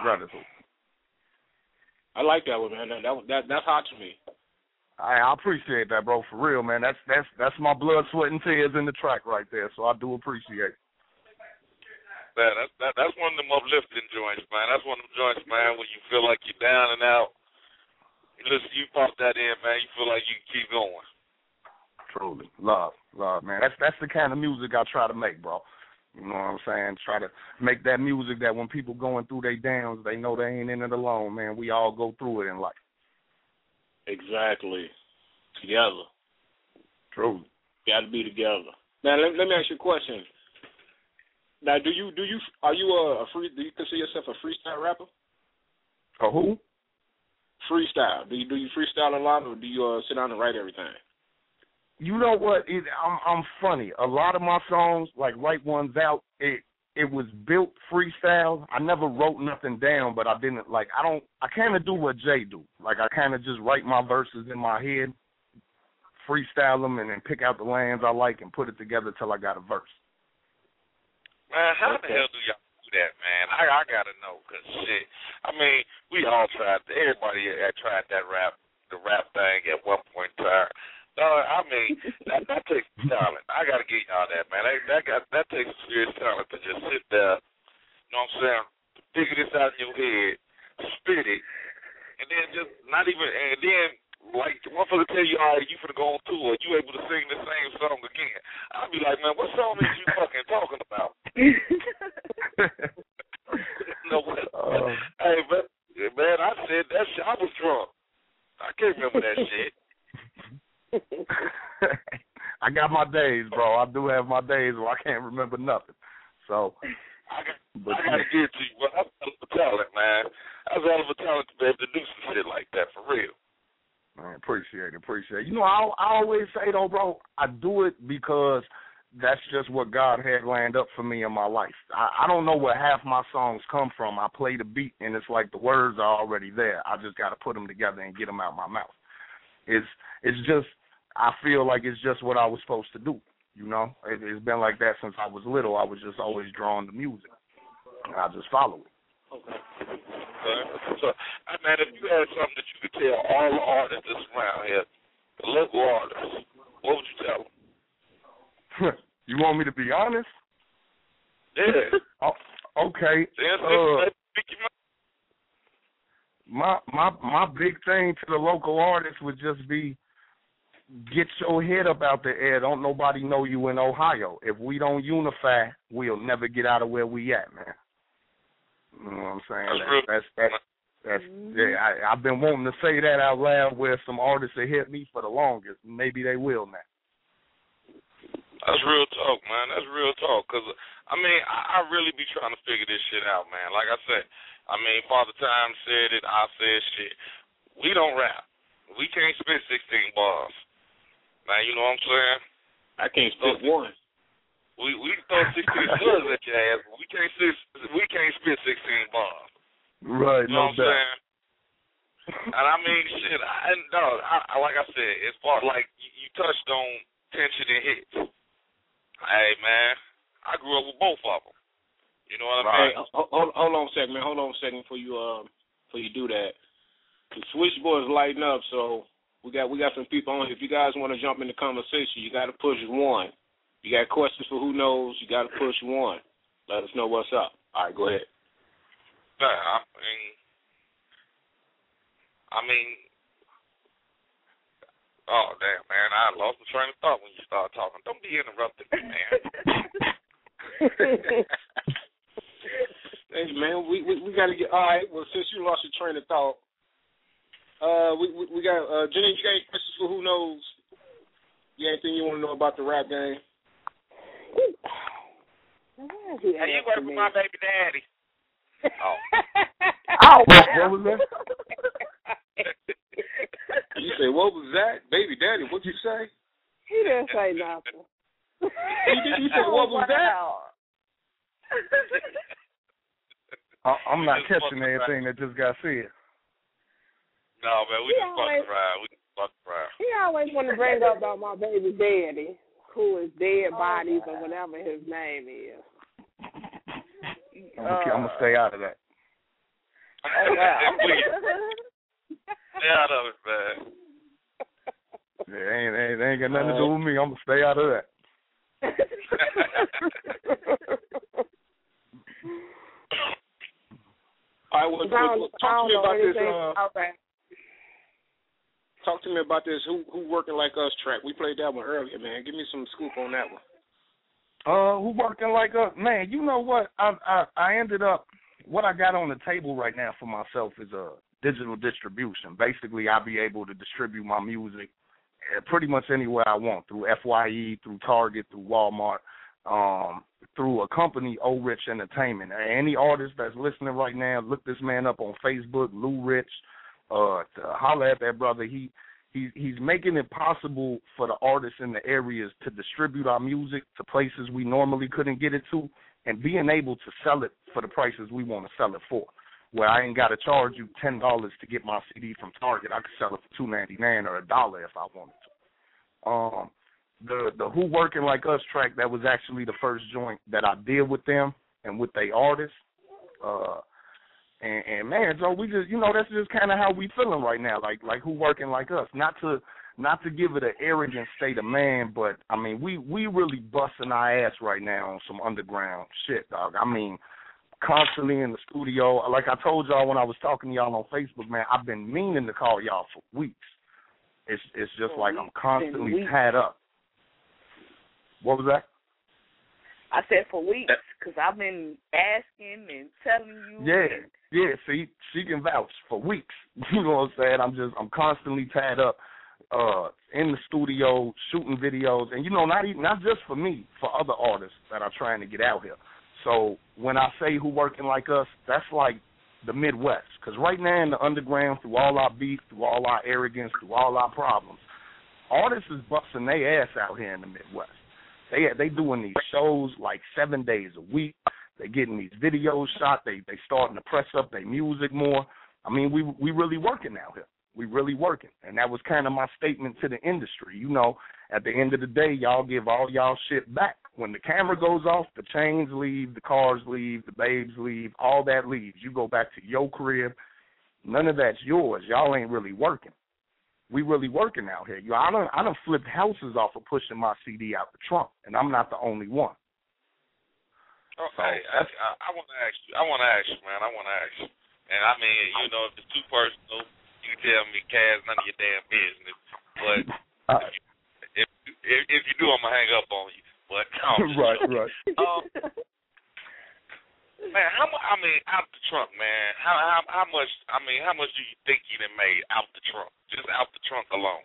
I like that one, man. That's hot to me. I appreciate that, bro. For real, man. That's my blood, sweat, and tears in the track right there. So I do appreciate it. Man, that's one of them uplifting joints, man. That's one of them joints, man, when you feel like you're down and out. Listen, you pop that in, man. You feel like you can keep going. Truly, love, man. That's the kind of music I try to make, bro. You know what I'm saying? Try to make that music that when people going through their downs, they know they ain't in it alone, man. We all go through it in life. Exactly. Together. True. Got to be together. Now, let me ask you a question. Now, do you consider yourself a freestyle rapper? A who? Freestyle. Do you freestyle a lot, or do you sit down and write everything? You know what? I'm funny. A lot of my songs, like Write Ones Out, it was built freestyle. I never wrote nothing down, but I didn't I kind of do what Jay do. Like I kind of just write my verses in my head, freestyle them, and then pick out the lines I like and put it together till I got a verse. Man, how the hell do y'all do that, man? I gotta know, cause shit. I mean, we all tried. Everybody had tried the rap thing at one point in time. I mean, that takes talent. I got to give y'all that, man. That takes serious talent to just sit there, you know what I'm saying, figure this out in your head, spit it, and then just not even, and then, like, one fella tell you, all right, you finna go on tour, you able to sing the same song again. I'll be like, man, what song is you fucking talking about? You know what? Hey, man, I said that shit, I was drunk. I can't remember that shit. I got my days, bro. I do have my days where I can't remember nothing. So I gotta give it to you. Well, that's a hell of a talent, man. That's a hell of a talent to be able to do some shit like that, for real. Man, appreciate it. You know, I always say, though, bro, I do it because that's just what God had lined up for me in my life. I don't know where half my songs come from. I play the beat, and it's like the words are already there. I just got to put them together and get them out my mouth. It's just, I feel like it's just what I was supposed to do. You know, it's been like that since I was little. I was just always drawn to music. I just follow it. Okay. So, man, if you had something that you could tell all the artists that's around here, the local artists, what would you tell them? You want me to be honest? Yeah. Okay. My big thing to the local artists would just be, get your head up out the air. Don't nobody know you in Ohio. If we don't unify, we'll never get out of where we at, man. You know what I'm saying? That's yeah. I've been wanting to say that out loud where some artists have hit me for the longest. Maybe they will now. That's real talk, man. That's real talk. Because, I mean, I really be trying to figure this shit out, man. Like I said, I mean, Father Time said it. I said shit. We don't rap. We can't spit 16 bars. Now, you know what I'm saying? I can't spit one. We throw 16 slugs at your ass, but we can't spit 16 bars. Right, you know no what I'm saying? And I mean, shit, like I said, as far like you touched on tension and hits. Hey, man, I grew up with both of them. You know what I mean? Hold on a second, man. Hold on a second before you do that. The switchboard's lighting up, so we got some people on. If you guys want to jump in the conversation, you got to push 1. You got questions for Who Knows, you got to push 1. Let us know what's up. All right, go ahead. I mean, oh, damn, man, I lost my train of thought when you started talking. Don't be interrupting me, man. Hey, man, we got to get, all right, well, since you lost your train of thought, we got, Jenny, you got any questions for Who Knows? You got anything you want to know about the rap game? Hey, you work for my baby daddy. Oh. What was that? You say, what was that? Baby daddy, what'd you say? He didn't say nothing. You said, what was that? I'm not catching anything that just got said. No, man, we just fucking ride. He always want to bring up about my baby daddy, who is Dead Bodies or whatever his name is. I'm going to stay out of that. Oh, wow. Stay out of it, man. It ain't got nothing to do with me. I'm going to stay out of that. All right, well, talk to me about this. Talk to me about this Who Working Like Us track. We played that one earlier, man. Give me some scoop on that one. Who Working Like Us? Man, you know what? I ended up, what I got on the table right now for myself is a digital distribution. Basically, I'll be able to distribute my music pretty much anywhere I want, through FYE, through Target, through Walmart, through a company, O Rich Entertainment. Any artist that's listening right now, look this man up on Facebook, Lou Rich. To holler at that brother. He's making it possible for the artists in the areas to distribute our music to places we normally couldn't get it to, and being able to sell it for the prices we want to sell it for. Where I ain't got to charge you $10 to get my CD from Target, I could sell it for $2.99 or $1 if I wanted to. The Who Working Like Us track, that was actually the first joint that I did with them and with they artists. And man, Joe, we just, that's just kind of how we feeling right now, like Who Working Like Us. Not to give it an arrogant state of man, but I mean, we really busting our ass right now on some underground shit, dog. I mean, constantly in the studio. Like I told y'all when I was talking to y'all on Facebook, man, I've been meaning to call y'all for weeks. It's just like I'm constantly tied up. What was that? I said for weeks, because I've been asking and telling you. Yeah, see, she can vouch for weeks. You know what I'm saying? I'm constantly tied up in the studio shooting videos, and not just for me, for other artists that are trying to get out here. So when I say Who Working Like Us, that's like the Midwest, because right now in the underground, through all our beef, through all our arrogance, through all our problems, artists is busting their ass out here in the Midwest. They doing these shows like 7 days a week. They getting these videos shot. They starting to press up their music more. I mean, we really working out here. We really working. And that was kind of my statement to the industry. You know, at the end of the day, y'all give all y'all shit back. When the camera goes off, the chains leave, the cars leave, the babes leave, all that leaves. You go back to your crib. None of that's yours. Y'all ain't really working. We really working out here. I done flipped houses off of pushing my CD out the trunk, and I'm not the only one. Okay, I want to ask you, man. And I mean, you know, if it's too personal, you can tell me, Kaz, none of your damn business. But if you do, I'm gonna hang up on you. But right. Man, out the trunk, man. How much? I mean, how much do you think you done made out the trunk? Just out the trunk alone.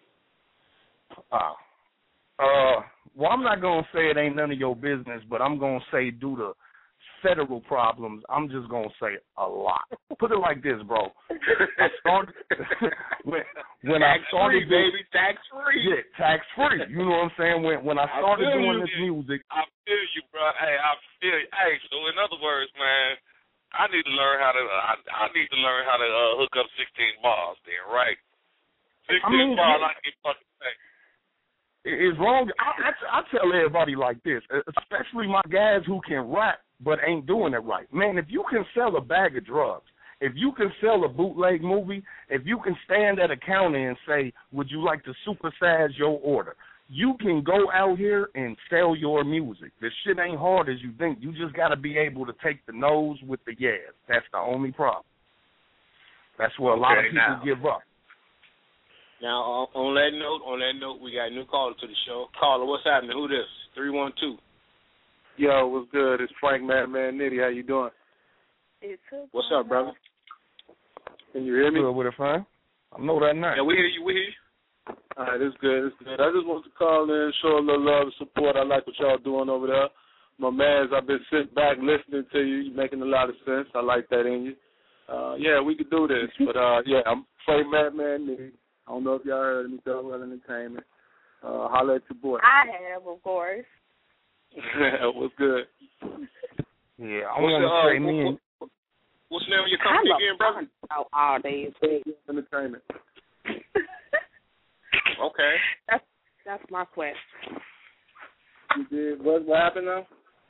Well, I'm not gonna say it ain't none of your business, but I'm gonna say due to federal problems, I'm just gonna say a lot. Put it like this, bro. I started when I started, baby, tax free. Yeah, tax free. You know what I'm saying? When I started doing this music, I feel you, bro. Hey, I feel you. Hey, so in other words, man, I need to learn how to. I need to learn how to hook up 16 bars, then, right? 16 bars, I can fucking say. As long I tell everybody like this, especially my guys who can rap but ain't doing it right. Man, if you can sell a bag of drugs, if you can sell a bootleg movie, if you can stand at a counter and say, would you like to supersize your order, you can go out here and sell your music. This shit ain't hard as you think. You just got to be able to take the no's with the yes. That's the only problem. That's where a lot of people give up. Now, on that note, we got a new caller to the show. Caller, what's happening? Who this? 312. Yo, what's good? It's Frank Madman Nitty. How you doing? What's up, brother? Can you hear me? Good with it, Frank. I know that now. Yeah, we hear you. All right, it's good. I just want to call in, show a little love and support. I like what y'all doing over there. My mans, I've been sitting back listening to you. You're making a lot of sense. I like that in you. Yeah, we could do this. But, yeah, I'm Frank Madman Nitty. I don't know if y'all heard of me, Double Entertainment. Holla at your boy. I have, of course. What's good? Yeah, I want to say me. What's the name of your company again, brother? Out all day. Entertainment. Okay. That's my quest. You did what happened now?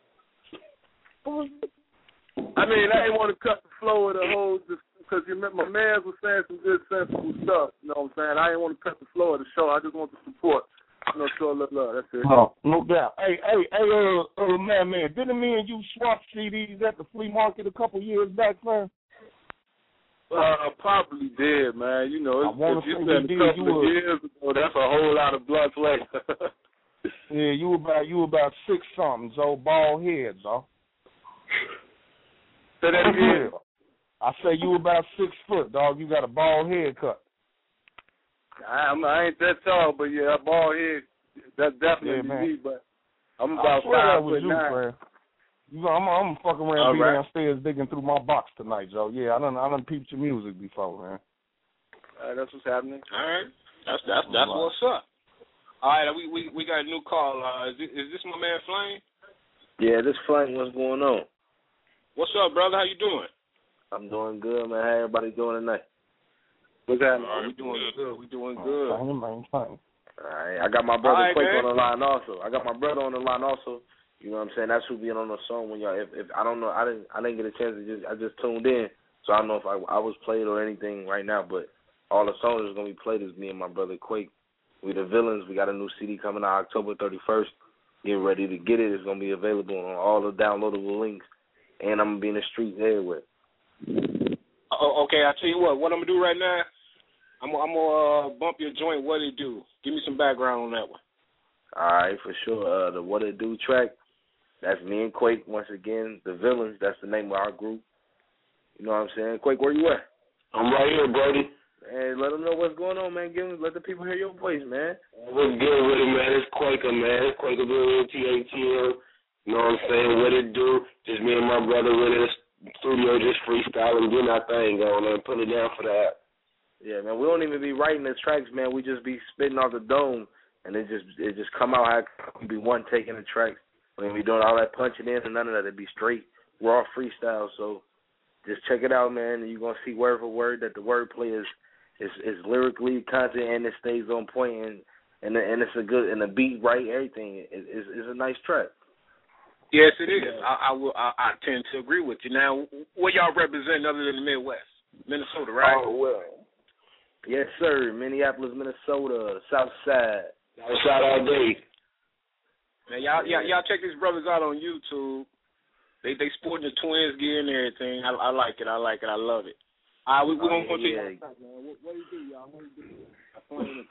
I mean, I didn't want to cut the flow of the whole, because my man was saying some good, sensible stuff. You know what I'm saying? I didn't want to cut the flow of the show. I just want to support. Show a little love. That's it. Oh, no doubt. Hey, man, didn't me and you swap CDs at the flea market a couple years back, man? I probably did, man. You know, if you spent a couple of years ago, that's a whole lot of blood later. Yeah, you about 6-something, so bald head, though. Say that again. I say you about 6 foot, dog. You got a bald head cut. I ain't that tall, but yeah, a bald head, that's definitely me, but I'm about 5'9". I'm fucking around downstairs digging through my box tonight, Joe. Yeah, I done peeped your music before, man. That's what's happening. All right. That's what's up. All right, we got a new call. Is this my man Flame? Yeah, this Flame. What's going on? What's up, brother? How you doing? I'm doing good, man. How everybody doing tonight? What's happening? We doing good. We doing good. Fine. All right. I got my brother Quake on the line also. You know what I'm saying? That's who being on the song when y'all. If I don't know, I didn't get a chance to I just tuned in, so I don't know if I was played or anything right now. But all the songs that's gonna be played is me and my brother Quake. We the Villains. We got a new CD coming out October 31st. Get ready to get it. It's gonna be available on all the downloadable links, and I'm gonna be in the streets everywhere. Okay, I tell you what I'm gonna do right now. I'm gonna bump your joint. What it do? Give me some background on that one. All right, for sure. The What It Do track. That's me and Quake once again. The Villains. That's the name of our group. You know what I'm saying? Quake, where you at? I'm right here, Brody. Hey, let them know what's going on, man. Let the people hear your voice, man. What's good with it, man? It's Quaker, man. It's Quaker Bill, TATL. You know what I'm saying? What it do? Just me and my brother in the studio, just freestyling, getting our thing going and putting it down for that. Yeah, man. We don't even be writing the tracks, man. We just be spitting off the dome. and it just come out how it can be one taking the tracks. I mean, we doing all that punching in and none of that. It'd be straight raw freestyle. So just check it out, man, and you're gonna see word for word that the wordplay is lyrically content and it stays on point and it's a good and the beat right, everything is a nice track. Yes, it is. I tend to agree with you. Now, what y'all represent other than the Midwest? Minnesota, right? Oh, well. Yes, sir. Minneapolis, Minnesota, South Side. South all day. Now, y'all check these brothers out on YouTube. They sporting the Twins gear and everything. I like it. I love it. All right, we're going to go to you. What do you do, y'all? What do you do?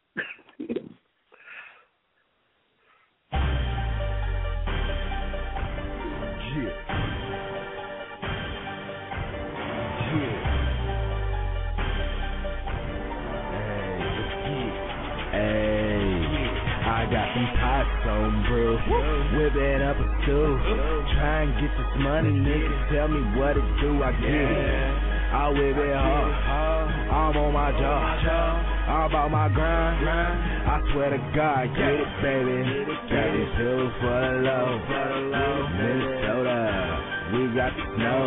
I got them pots on, bro. Whip it up a stew. Try and get this money, nigga. Tell me what it do, I get it. I whip it hard. I'm on my job. All about my grind. I swear to God, get it, baby. Got this hill for the low. Minnesota, we got the snow,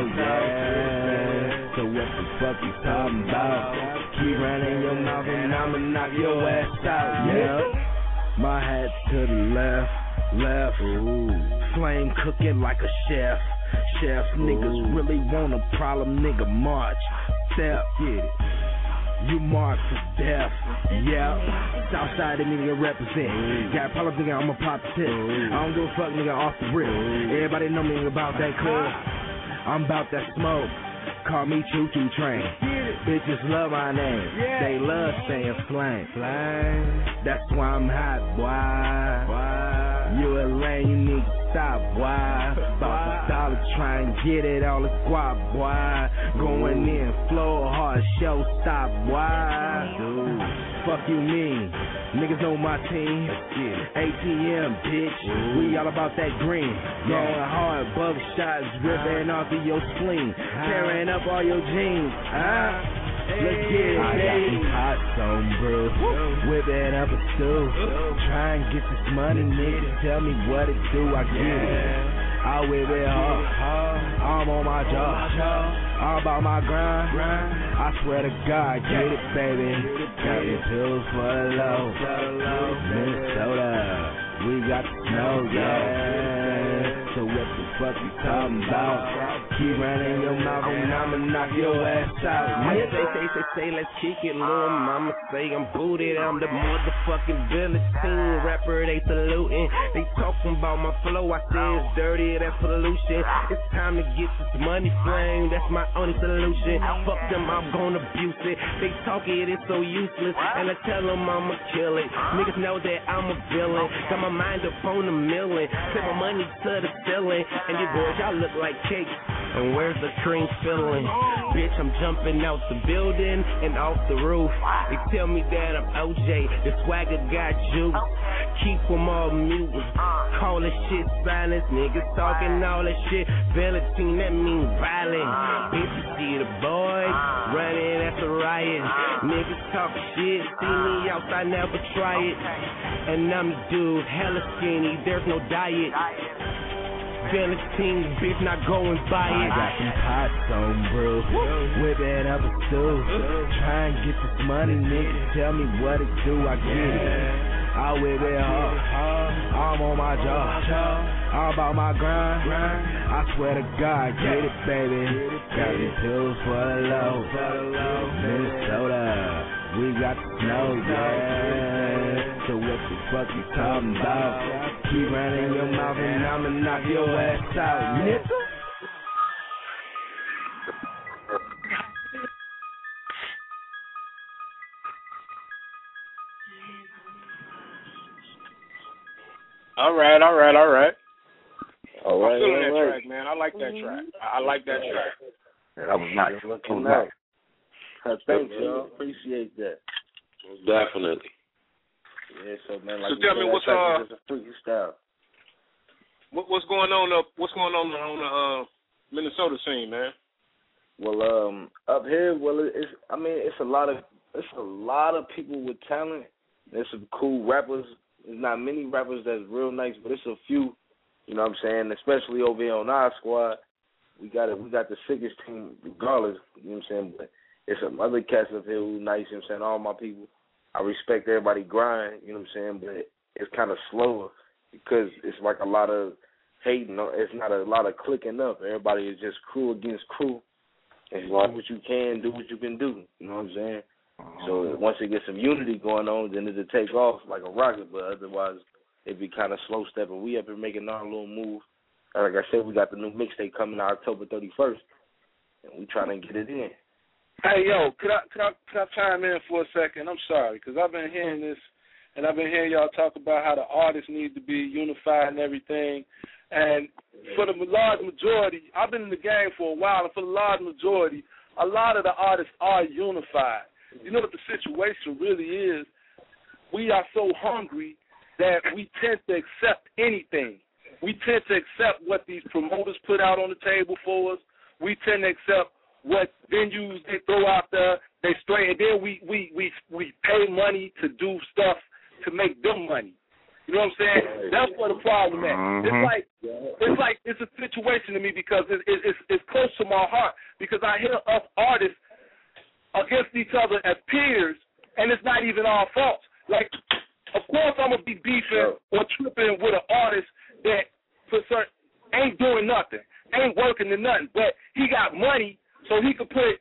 yeah. So what the fuck you talking about? Keep running your mouth and I'ma knock your ass out, yeah. My hat to the left, ooh. Flame cooking like a chef. Niggas really want a problem, nigga, march. Step, get it. You mark for death, yeah. Southside, that nigga represent. Got problems, nigga, I'ma pop the tip. I don't give a fuck, nigga, off the rip. Everybody know me about that club. I'm about that smoke. Call me Choo Choo Train. Bitches love my name. They love saying flame. That's why I'm hot, boy. You a lame, you need to stop, boy. About to stop and try and get it all the squad, boy. Going in, flow hard, show stop, boy. Fuck you mean? Niggas know my team. ATM, bitch. We all about that green. Going hard, bug shots, ripping off of your spleen. Tearing up all your jeans. Let's get it, baby. Hot on, bro. Whip it up a stew. Try and get this money, nigga. Tell me what it do, I get it. I whip it hard. I'm on my job. All about my grind. I swear to God, get it, baby. Got the pills for the low. Minnesota, we got the snow, yeah. So what the fuck you talking about? Keep running your mouth and I'ma knock your ass out. Say, let's kick it, little mama. Say I'm booted, I'm the motherfucking village team rapper. They saluting, they talking about my flow. I say it's dirty, that's pollution. It's time to get this money flame. That's my only solution. Fuck them, I'm gonna abuse it. They talk it is so useless, and I tell them I'ma kill it. Niggas know that I'm a villain. Got my mind up on a million. Send my money to the ceiling, and you boys y'all look like cakes. And where's the cream filling? Bitch, I'm jumping out the building and off the roof. They tell me that I'm OJ, the swagger got juice. Keep them all mute. Call this shit silence. Niggas talking all that shit. Valentine, that means violent. Bitch, you see the boys running, that's a riot. Niggas talk shit, see me outside, never try it. And I'm dude, hella skinny, there's no diet. Valentine, bitch, not going by it. I got some pots on, bro. Whip it up a stew. Try and get this money, nigga. Tell me what it do, I get it. I whip it hard. I'm on my job. All about my grind. I swear to God, get it, baby. Got the pills for the low. Minnesota, we got the snow, yeah. So what the fuck you talking about? Keep running your mouth and I'ma knock your ass out, nigga. All right. I'm feeling that track, man. I like that track. I like that track. That was nice. Looking nice. Thanks, y'all. Appreciate that. Definitely. Yeah, so man, like so tell me what's a freaky style. What's going on on the Minnesota scene, man? Well, up here, it's a lot of people with talent, There's some cool rappers. There's not many rappers that's real nice, but it's a few. You know what I'm saying? Especially over here on our squad, we got the sickest team regardless. You know what I'm saying? But there's some other cats up here who nice. You know what I'm saying? All my people. I respect everybody grind. You know what I'm saying? But it's kind of slower because it's like a lot of hating. It's not a lot of clicking up. Everybody is just crew against crew. And do what you can, do what you can do. You know what I'm saying? So once it gets some unity going on, then it'll take off like a rocket. But otherwise, it'd be kind of slow stepping. We have been making our little move. Like I said, we got the new mixtape coming out October 31st, and we trying to get it in. Hey, yo, could I chime in for a second? I'm sorry, because I've been hearing this, and I've been hearing y'all talk about how the artists need to be unified and everything. And for the large majority, I've been in the game for a while, and for the large majority, a lot of the artists are unified. You know what the situation really is? We are so hungry that we tend to accept anything. We tend to accept what these promoters put out on the table for us. We tend to accept what venues they throw out there. They straight, and then we pay money to do stuff to make them money. You know what I'm saying? That's where the problem is. It's a situation to me because it's close to my heart because I hear us artists against each other as peers, and it's not even our fault. Like, of course I'm going to be beefing or tripping with an artist that for certain ain't doing nothing, ain't working to nothing, but he got money so he could put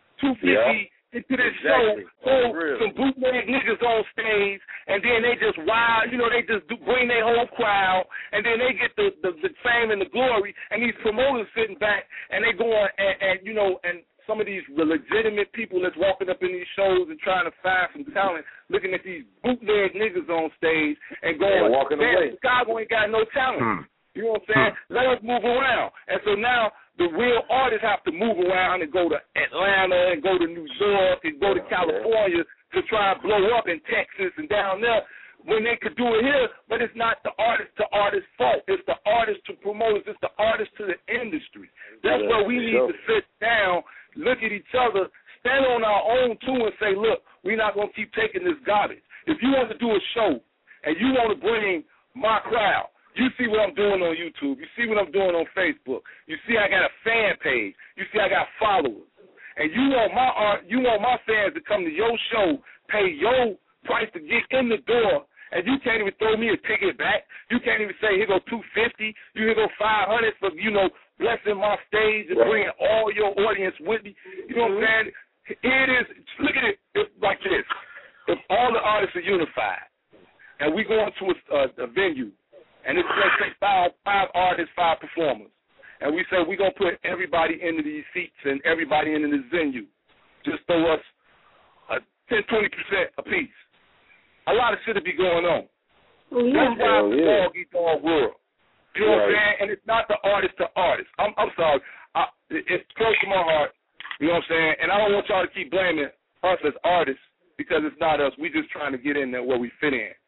$250 into this show, so some bootleg niggas on stage, and then they just they just bring their whole crowd, and then they get the fame and the glory, and these promoters sitting back, and they going and some of these legitimate people that's walking up in these shows and trying to find some talent, looking at these bootleg niggas on stage and going, man, Chicago ain't got no talent. You know what I'm saying? Let us move around. And so now the real artists have to move around and go to Atlanta and go to New York and go to California to try and blow up in Texas and down there when they could do it here, but it's not the artist to artist fault. It's the artist to promoters. It's the artist to the industry. That's where we need to sit down, look at each other, stand on our own too and say, look, we're not going to keep taking this garbage. If you want to do a show and you want to bring my crowd, you see what I'm doing on YouTube. You see what I'm doing on Facebook. You see I got a fan page. You see I got followers. And you want my fans to come to your show, pay your price to get in the door, and you can't even throw me a ticket back. You can't even say, here go $250, here go $500 for, blessing my stage and bringing all your audience with me. You know what I'm saying? It is, look at it like this. If all the artists are unified, and we go into a venue, and it's going to take five artists, 5 performers, and we say we're going to put everybody into these seats and everybody into this venue, just throw us 10-20% apiece. A lot of shit will be going on. That's why it's the dog-eat-dog world. You know what I'm saying? And it's not the artist to artist. I'm sorry. It's close to my heart. You know what I'm saying? And I don't want y'all to keep blaming us as artists because it's not us. We just trying to get in there where we fit in.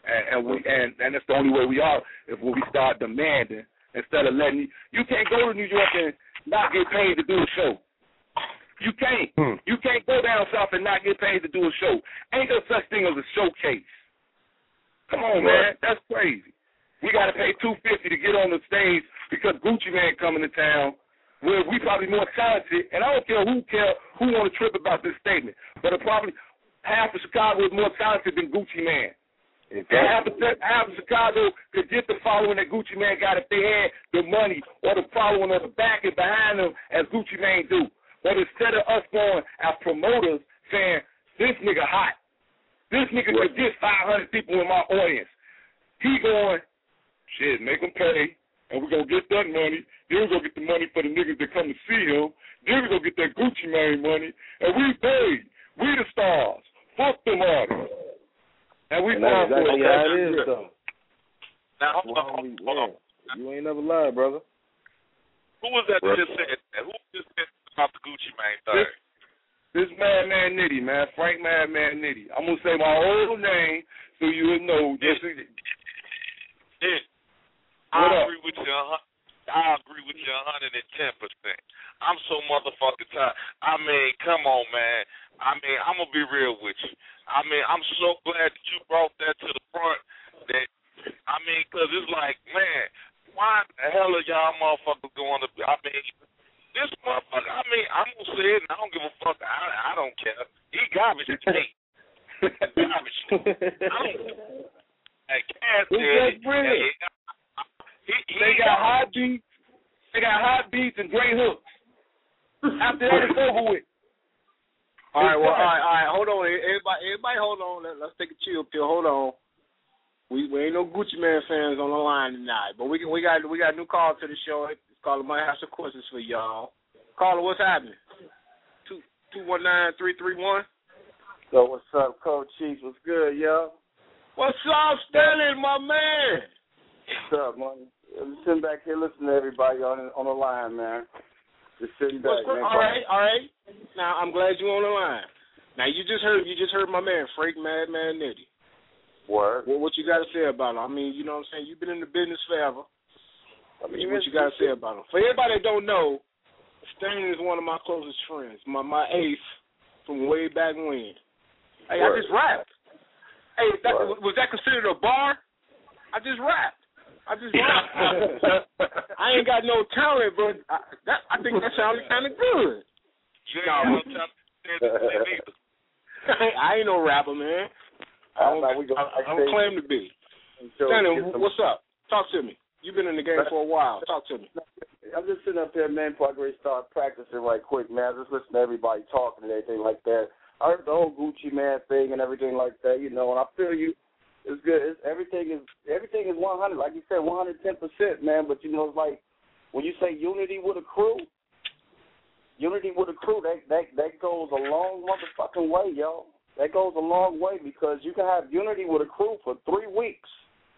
And that's the only way we are if we start demanding instead of letting you can't go to New York and not get paid to do a show. You can't. You can't go down south and not get paid to do a show. Ain't no such thing as a showcase. Come on, man. That's crazy. We got to pay $250 to get on the stage because Gucci Mane coming to town. Where we probably more talented, and I don't care who want to trip about this statement, but probably half of Chicago is more talented than Gucci Mane. And half of Chicago could get the following that Gucci Mane got if they had the money or the following or the backing behind them as Gucci Mane do. But instead of us going as promoters saying, this nigga hot, this nigga could get 500 people in my audience, he going, shit, make them pay, and we're going to get that money. Then we're going to get the money for the niggas that come to see him. Then we're going to get that Gucci Mane money. And we paid. We the stars. Fuck them artists. And we fall for it. How it is, though. Now, hold on. You ain't never lied, brother. Who was that just said that? Who just said about the Gucci Mane thing? This Madman Nitty, man. Frank Madman Nitty. I'm going to say my whole name so you would know. I agree with you. I agree with you 110%. I'm so motherfucking tired. I mean, come on, man. I mean, I'm going to be real with you. I mean, I'm so glad that you brought that to the front. That I mean, because it's like, man, why the hell are y'all motherfuckers going to? I mean, this motherfucker. I mean, I'm gonna say it, and I don't give a fuck. I don't care. He garbage to me. Garbage. Hey, Cass, they got high beats. They got high beats and great hooks. After that, it's over with. All right. Hold on, everybody, hold on. Let's take a chill pill. Hold on. We ain't no Gucci Man fans on the line tonight, but we got a new call to the show. It's called Might Have Some Questions for y'all. Caller, what's happening? 219-331. So what's up, Coach Chiefs? What's good, yo? What's up, Stanley, my man? What's up, man? I'm sitting back here listening to everybody on the line, man. Just sitting back, man. All right. Now I'm glad you're on the line. Now you just heard my man Frank Madman Nitty. Word. Well, what you got to say about him? I mean, you know what I'm saying? You've been in the business forever. I mean, what you got to say about him? For everybody that don't know, Stanley is one of my closest friends, my ace from way back when. Hey, Word. I just rapped. Hey, was that considered a bar? I just rapped. I ain't got no talent, but I think that sounded kind of good. I ain't no rapper, man. I don't claim to be. Stanley, what's up? Talk to me. You've been in the game for a while. Talk to me. I'm just sitting up there, man, before I start practicing right quick, man. Just listening to everybody talking and everything like that. I heard the whole Gucci Man thing and everything like that, you know, and I feel you. It's good. Everything is 100, like you said, 110%, man. But, you know, it's like when you say unity with a crew, that goes a long motherfucking way, yo. That goes a long way because you can have unity with a crew for 3 weeks.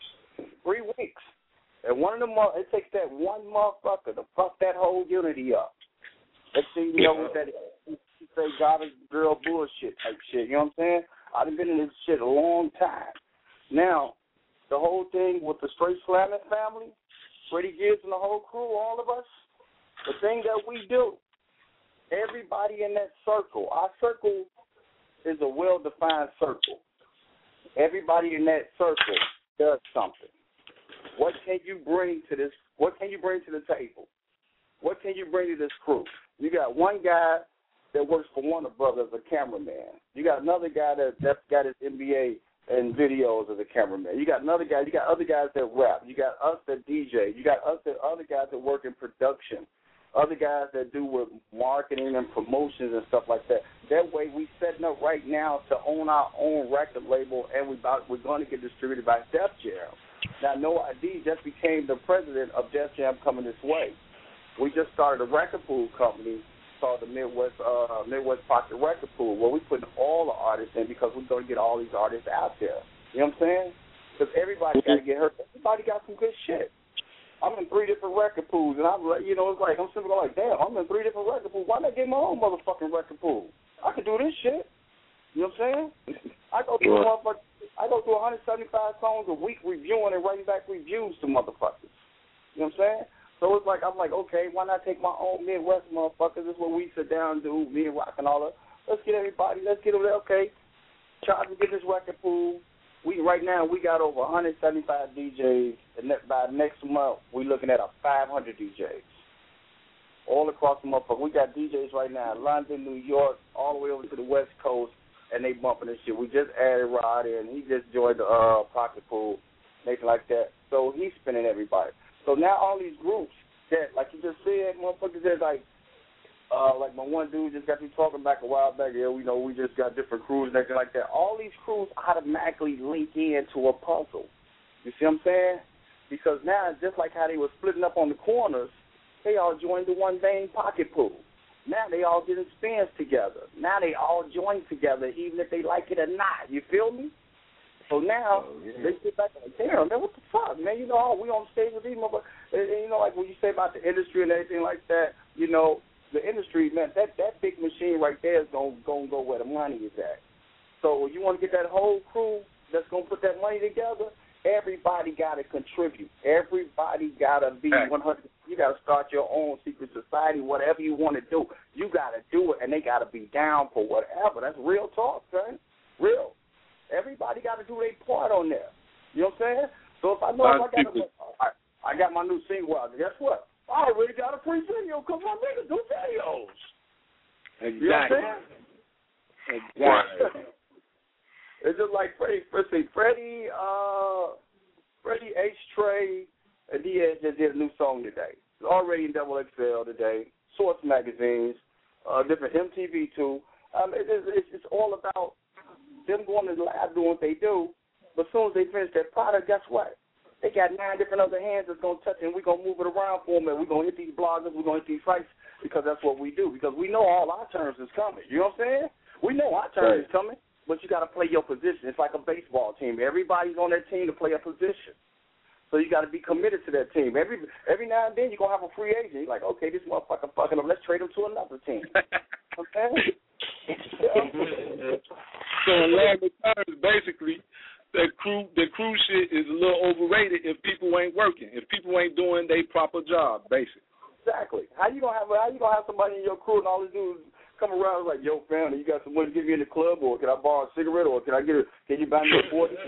3 weeks. And one of them, it takes that one motherfucker to fuck that whole unity up. Let's see, you know, with that say God is girl bullshit type shit. You know what I'm saying? I've been in this shit a long time. Now, the whole thing with the Straight Slamming family, Freddie Gibbs and the whole crew, all of us, the thing that we do, everybody in that circle, our circle is a well-defined circle. Everybody in that circle does something. What can you bring to this? What can you bring to the table? What can you bring to this crew? You got one guy that works for Warner Brothers as a cameraman. You got another guy that's got his NBA and videos as a cameraman. You got another guy. You got other guys that rap. You got us that DJ. You got other guys that work in production. Other guys that do with marketing and promotions and stuff like that. That way, we setting up right now to own our own record label, and we're going to get distributed by Def Jam. Now, No ID just became the president of Def Jam Coming This Way. We just started a record pool company called the Midwest Pocket Record Pool, where we put all the artists in because we're going to get all these artists out there. You know what I'm saying? Because everybody got to get heard. Everybody got some good shit. I'm in 3 different record pools, and I'm like, you know, it's like, I'm simply like, damn, I'm in 3 different record pools. Why not get my own motherfucking record pool? I can do this shit. You know what I'm saying? I go through 175 songs a week reviewing and writing back reviews to motherfuckers. You know what I'm saying? So it's like, I'm like, okay, why not take my own Midwest motherfuckers? This is what we sit down and do, me and Rock and all that. Let's get everybody, let's get over there, okay, try to get this record pool. Right now, we got over 175 DJs, and by next month, we're looking at 500 DJs all across the motherfucker. We got DJs right now in London, New York, all the way over to the West Coast, and they bumping this shit. We just added Rod in. He just joined the pocket pool, anything like that. So he's spinning everybody. So now all these groups that, like you just said, motherfuckers that like my one dude just got me talking back a while back. Yeah, we know we just got different crews and everything like that. All these crews automatically link into a puzzle. You see what I'm saying? Because now, just like how they were splitting up on the corners, they all joined the one vein pocket pool. Now they all getting spins together. Now they all join together, even if they like it or not. You feel me? So now they sit back and like, damn, man, what the fuck, man? You know, we on stage with these motherfuckers. And, you know, like when you say about the industry and everything like that, you know, the industry, man, that big machine right there is going to go where the money is at. So you want to get that whole crew that's going to put that money together, everybody got to contribute. Everybody got to be 100. You got to start your own secret society, whatever you want to do. You got to do it, and they got to be down for whatever. That's real talk, son. Real. everybody got to do their part on there. You know what I'm saying? So if I know I got my new single out, guess what? I already got a free video because my niggas do videos. Exactly. You know what I'm saying? Exactly. It's just like Freddie H. Trey, and he just did a new song today. It's already in Double XL today, Source magazines, different MTV too. It's all about them going to the lab doing what they do, but as soon as they finish their product, guess what? They got 9 different other hands that's going to touch it, and we're going to move it around for them, and we're going to hit these bloggers, we're going to hit these sites, because that's what we do, because we know all our turns is coming. You know what I'm saying? We know our turn is coming, but you got to play your position. It's like a baseball team. Everybody's on their team to play a position. So you got to be committed to that team. Every now and then you're going to have a free agent. You're like, okay, this motherfucker fucking up. Let's trade him to another team. Okay? So in layman terms, basically, the crew shit is a little overrated if people ain't working, if people ain't doing their proper job, basically. Exactly. How you gonna have somebody in your crew and all they do is come around like, yo, family, you got some money to give me in the club, or can I borrow a cigarette, or can you buy me a 40?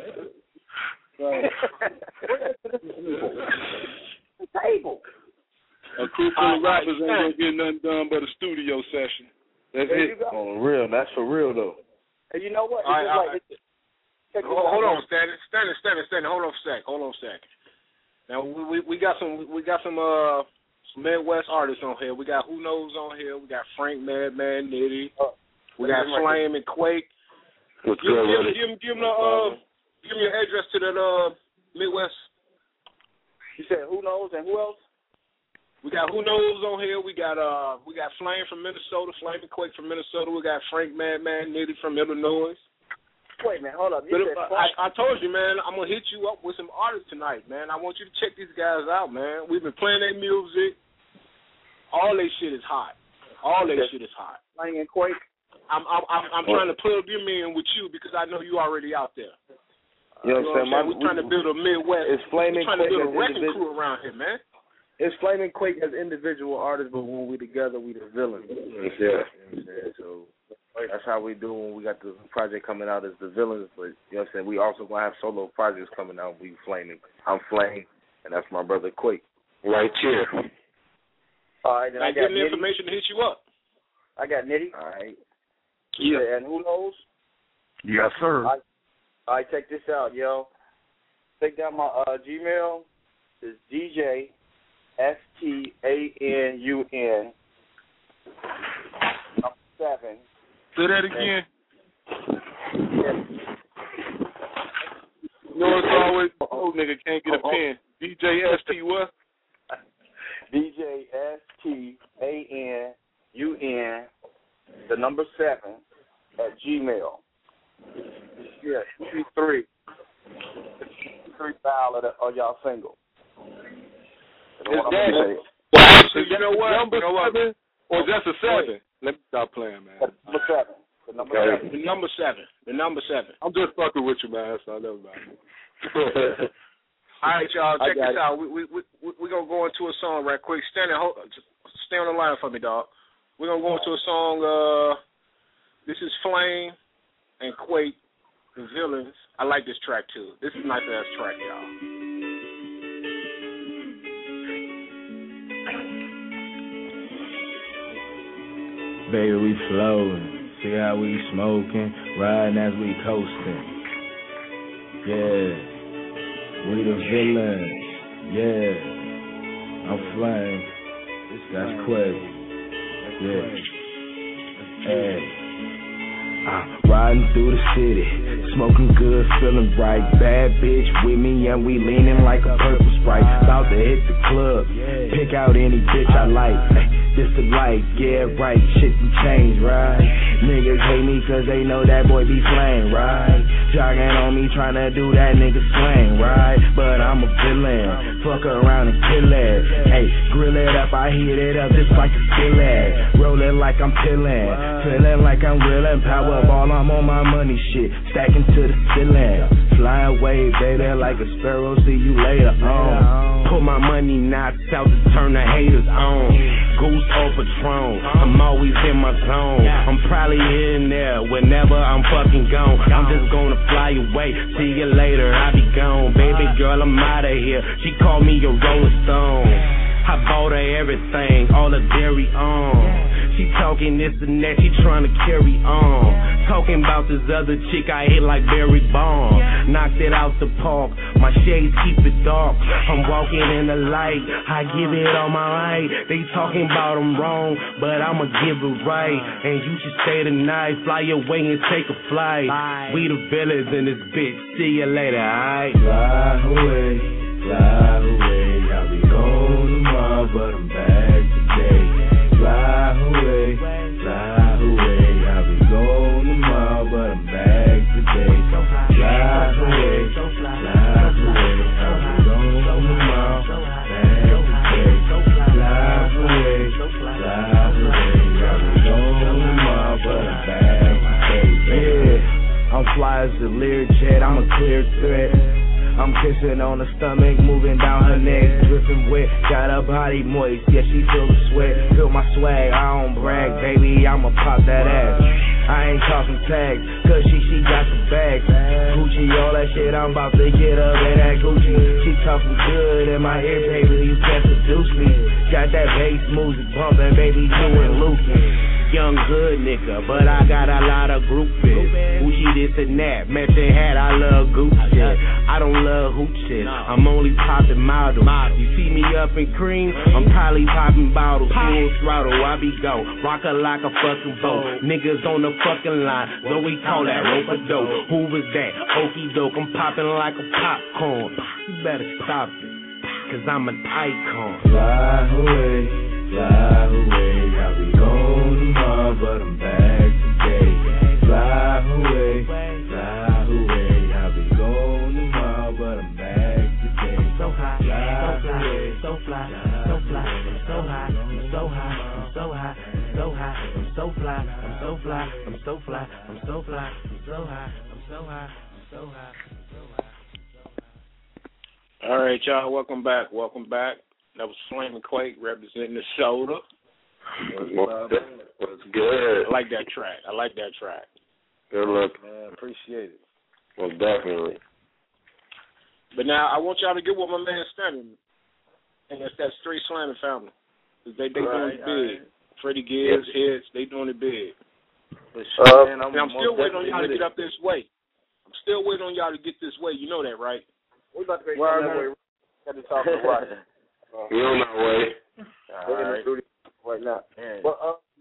The table. A crew full of rappers ain't gonna get nothing done but a studio session. That's it. On real, that's for real though. And you know what? Hold on, Stanley. Hold on a sec. Now we got some Midwest artists on here. We got Who Knows on here. We got Frank Madman Nitty. We got Flame and Quake. Give me your address to that Midwest. You said Who Knows and who else? We got Who Knows on here. We got Flame from Minnesota, Flame and Quake from Minnesota. We got Frank Madman Nitty from Illinois. Wait, man, hold up. I told you, man, I'm going to hit you up with some artists tonight, man. I want you to check these guys out, man. We've been playing their music. All their shit is hot. Flame and Quake. I'm trying to plug them in with you because I know you already out there. You know what I'm saying? We're trying to build a Midwest. It's Flame and Quake. We're trying to build a wrecking crew around here, man. It's Flame and Quake as individual artists, but when we together, we the villains. Yeah. So that's how we do when we got the project coming out as the villains. But you know what I'm saying? We also gonna have solo projects coming out. We Flaming. I'm Flame, and that's my brother Quake. Right here. All right, then I got the information to hit you up. I got Nitty. All right. Yeah. And Who Knows? Yes, sir. All right, check this out, yo. Take down my Gmail. It's DJ STANUN 7. Say that again. You know, it's always the old nigga can't get a pen. DJ ST what? DJ STANUN 7 at Gmail. Yeah, 3 file of y'all single. It's that. You know what? Number 7 or just a 7? Let me stop playing, man. Number 7. The number 7. I'm just fucking with you, man. That's all that about it. All right, y'all. Check this out. We're going to go into a song right quick. Stay on the line for me, dog. We're going to go into a song. This is Flame and Quake, the Villains. I like this track, too. This is a nice-ass track, y'all. Baby, we floating. See how we smoking, riding as we coasting. Yeah, we the villains. Yeah, I'm Flame. That's Quake. Yeah. Hey. Riding through the city, smoking good, feeling right. Bad bitch with me and we leaning like a purple Sprite. About to hit the club, pick out any bitch I like. This the light, yeah right, shit can change, right? Niggas hate me cause they know that boy be Flame, right? Jogging on me trying to do that nigga slang, right? But I'm a villain, fuck around and kill it. Hey, grill it up, I heat it up just like a skillet. Rolling like I'm pillin', feeling like I'm willing. Powerball, I'm on my money shit, stacking to the ceiling. Fly away, baby, like a sparrow, see you later on. Put my money knots out to turn the haters on. Goose old Patron. I'm always in my zone. I'm probably in there whenever I'm fucking gone. I'm just gonna fly away. See you later, I be gone. Baby girl, I'm out of here. She called me a Rolling Stone. I bought her everything, all the dairy on. She talking this and that, she trying to carry on. Talking about this other chick I hit like Barry Bonds. Knocked it out the park, my shades keep it dark. I'm walking in the light, I give it all my right. They talking about I'm wrong, but I'ma give it right. And you should stay tonight, fly away and take a flight. We the villains in this bitch, see you later, alright? Fly away, I'll be gone tomorrow, but I'm back today. Fly away, I'll be gone tomorrow, but I'm back today. Fly away, I'll be gone tomorrow, back today. Fly away, I'll be gone tomorrow, but I'm back today. Yeah, I'm fly as a Learjet, I'm a clear threat. I'm kissing on the stomach, moving down her neck, dripping wet, got her body moist, yeah, she feel the sweat, feel my swag, I don't brag, baby, I'ma pop that ass. I ain't talking tags, cause she got the bags. Gucci, all that shit, I'm about to get up in that Gucci. She talking good in my ear, baby, you can't seduce me. Got that bass music bumping, baby, you and Luke. Young good nigga, but I got a lot of groupies. Gucci this and that, matching hat, I love Gucci. I don't love hoot shit, I'm only popping models. You see me up in cream, I'm probably popping bottles. Full throttle, I be go, rock her like a fucking boat. Niggas on the fucking line, so we call that rope-a-dope. Who was that? Okey doke, I'm popping like a popcorn. You better stop it, cause I'm an icon. Fly away, I'll be gone tomorrow, but I'm back today. Fly away, I'll be gone tomorrow, but I'm back today. So high, so fly, so fly, I'm so high, I'm so high, I'm so high, I'm so high, I'm so fly, I'm so fly, I'm so fly, I'm so fly, I'm so high, I'm so high, I'm so high, I'm so high. All right, y'all, welcome back. That was Flamin' Quake representing the soda. What's good? I like that track. Good look. Man, appreciate it. Well, definitely. But now I want y'all to get what my man's standing, and that's that Straight Slamming family. They doing it big. Freddie Gibbs, Hits, they doing it big. Man, I'm still waiting on y'all to get up this way. I'm still waiting on y'all to get this way. You know that, right? We about to get that way. Got to talk to Rock. We on our way. We're in the studio right now. But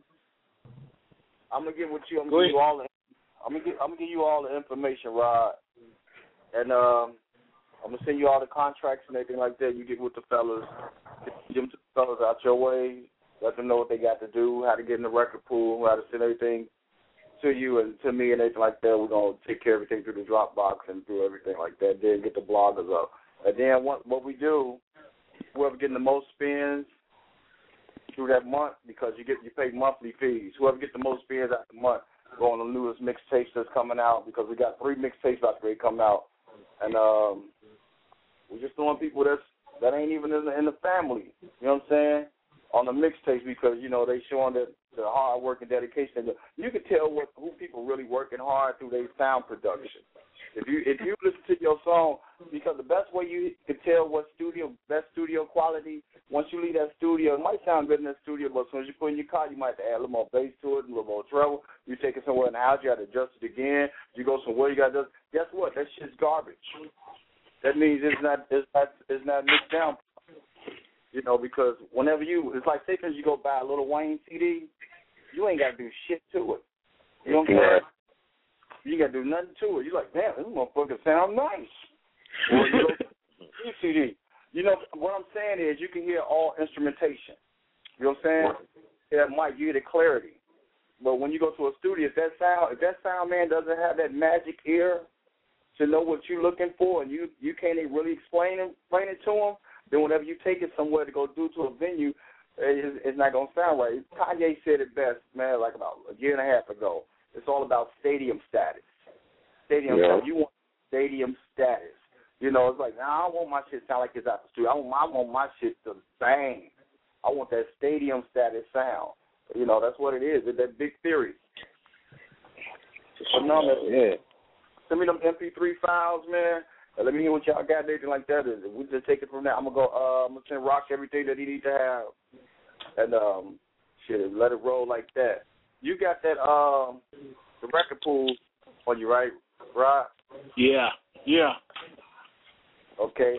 I'm gonna get with you. I'm gonna give you all the information, Rod, and I'm gonna send you all the contracts and everything like that. You get with the fellas, get them fellas out your way. Let them know what they got to do, how to get in the record pool, how to send everything to you and to me and everything like that. We're gonna take care of everything through the Dropbox and through everything like that. Then get the bloggers up. And then what we do, whoever getting the most spins through that month, because you pay monthly fees. Whoever gets the most spins out the month go on the newest mixtapes that's coming out, because we got 3 mixtapes about to come out, and we're just throwing people that ain't even in the family. You know what I'm saying? On the mixtapes, because they showing the hard work and dedication. You can tell who people really working hard through their sound production. If you listen to your song, because the best way you can tell what best studio quality, once you leave that studio, it might sound good in that studio, but as soon as you put it in your car, you might have to add a little more bass to it, a little more treble. You take it somewhere in the house, you have to adjust it again. You go somewhere, you got to adjust. Guess what? That shit's garbage. That means it's not mixed down. Because whenever it's like, say, because you go buy a Lil Wayne CD, you ain't got to do shit to it. You know what I'm saying? You got to do nothing to it. You're like, damn, this motherfucker sound nice. Or you go to CD. What I'm saying is you can hear all instrumentation. You know what I'm saying? That might give you the clarity. But when you go to a studio, if that sound man doesn't have that magic ear to know what you're looking for, and you can't even really explain it to him, then whenever you take it somewhere to go do to a venue, it's not going to sound right. Kanye said it best, man, like about a year and a half ago. It's all about stadium status. Status. You want stadium status. It's like, I don't want my shit to sound like it's out the studio. I want my shit to bang. I want that stadium status sound. You know, that's what it is. It's that Big Theory. Phenomenal. Yeah. Send me them MP3 files, man. And let me hear what y'all got, anything like that. We just take it from there. I'm gonna send Rock everything that he needs to have, and let it roll like that. You got that the record pool on you, right, Rock? Yeah. Okay.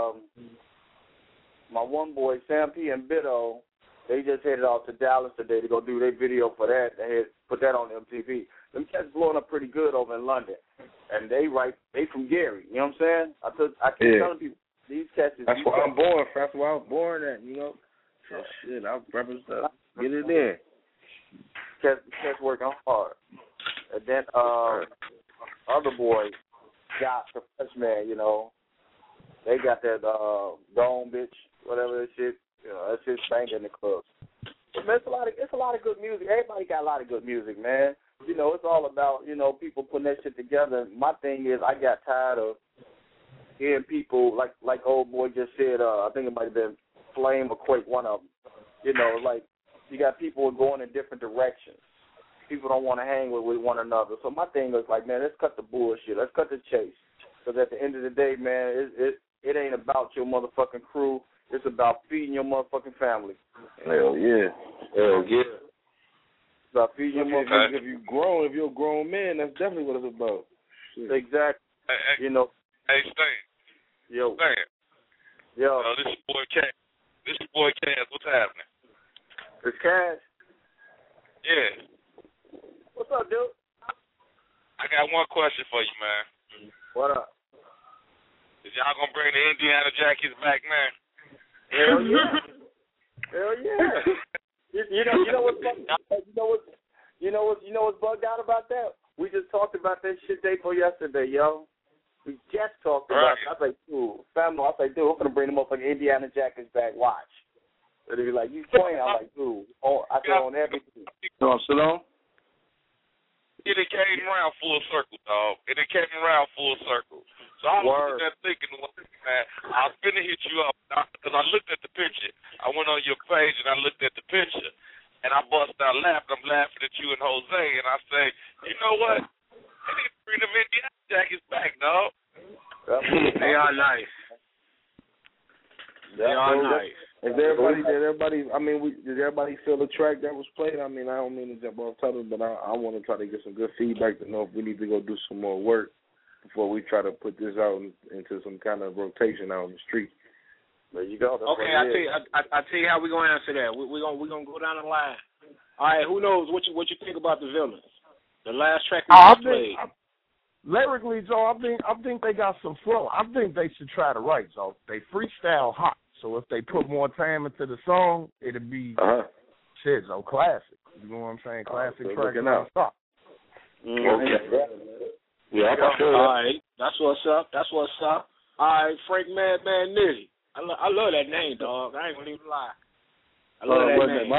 My one boy Sam P and Biddo, they just headed off to Dallas today to go do their video for that. They had put that on MTV. Them cats blowing up pretty good over in London, and they from Gary. You know what I'm saying? I keep telling people these cats. That's why I'm born. That's why I was born at. You know. So shit, I'm prepping stuff. Get it in. Cats working hard, and then other boy, Josh, the freshman. You know, they got that Dome bitch, whatever that shit. You know, that shit's banging in the clubs. But man, it's a lot of good music. Everybody got a lot of good music, man. You know, it's all about, you know, people putting that shit together. My thing is, I got tired of hearing people, like old boy just said, I think it might have been Flame or Quake, one of them. You know, like, you got people going in different directions. People don't want to hang with one another. So my thing is like, man, let's cut the bullshit. Let's cut the chase. Because at the end of the day, man, it ain't about your motherfucking crew. It's about feeding your motherfucking family. Hell yeah. Hell yeah. It's about feeding your motherfucking If you're a grown man, that's definitely what it's about. Shit. Exactly. Hey, you know. Hey, Stan. Yo. Stan. Yo. This is your boy Cass. What's happening? It's Cash? Yeah. What's up, dude? I got one question for you, man. What up? Is y'all gonna bring the Indiana Jackets back, man? Hell yeah. Hell yeah. You know what's bugged out about that? We just talked about that shit day before yesterday, yo. We just talked about it. I was like, dude, I'm gonna bring the motherfucking Indiana Jackets back. Watch. And they be like, you playing? I'm like, dude, I said on everything. No, sit down. It came around full circle, dog. So I was sitting there thinking, man, I was finna hit you up because I looked at the picture. I went on your page and I looked at the picture, and I bust out laughing. I'm laughing at you and Jose, and I say, you know what? They need to bring them Indiana Jackets back, dog. They are nice. They are nice. Did everybody feel the track that was played? I mean, I don't mean to jump off topic, but I want to try to get some good feedback to know if we need to go do some more work before we try to put this out into some kind of rotation out on the street. There you go. Okay, I tell you how we're gonna answer that. We're gonna go down the line. All right, who knows what you think about the Villains? The last track we just played. Lyrically, Joe, I think they got some flow. I think they should try to write, Joe. They freestyle hot. So if they put more time into the song, it'd be shit, Joe, classic. You know what I'm saying? Classic track non-stop. Okay. Yeah, all right. That's what's up. All right, Frank Madman Nitty. I love that name, dog. I ain't gonna even lie. I love that name.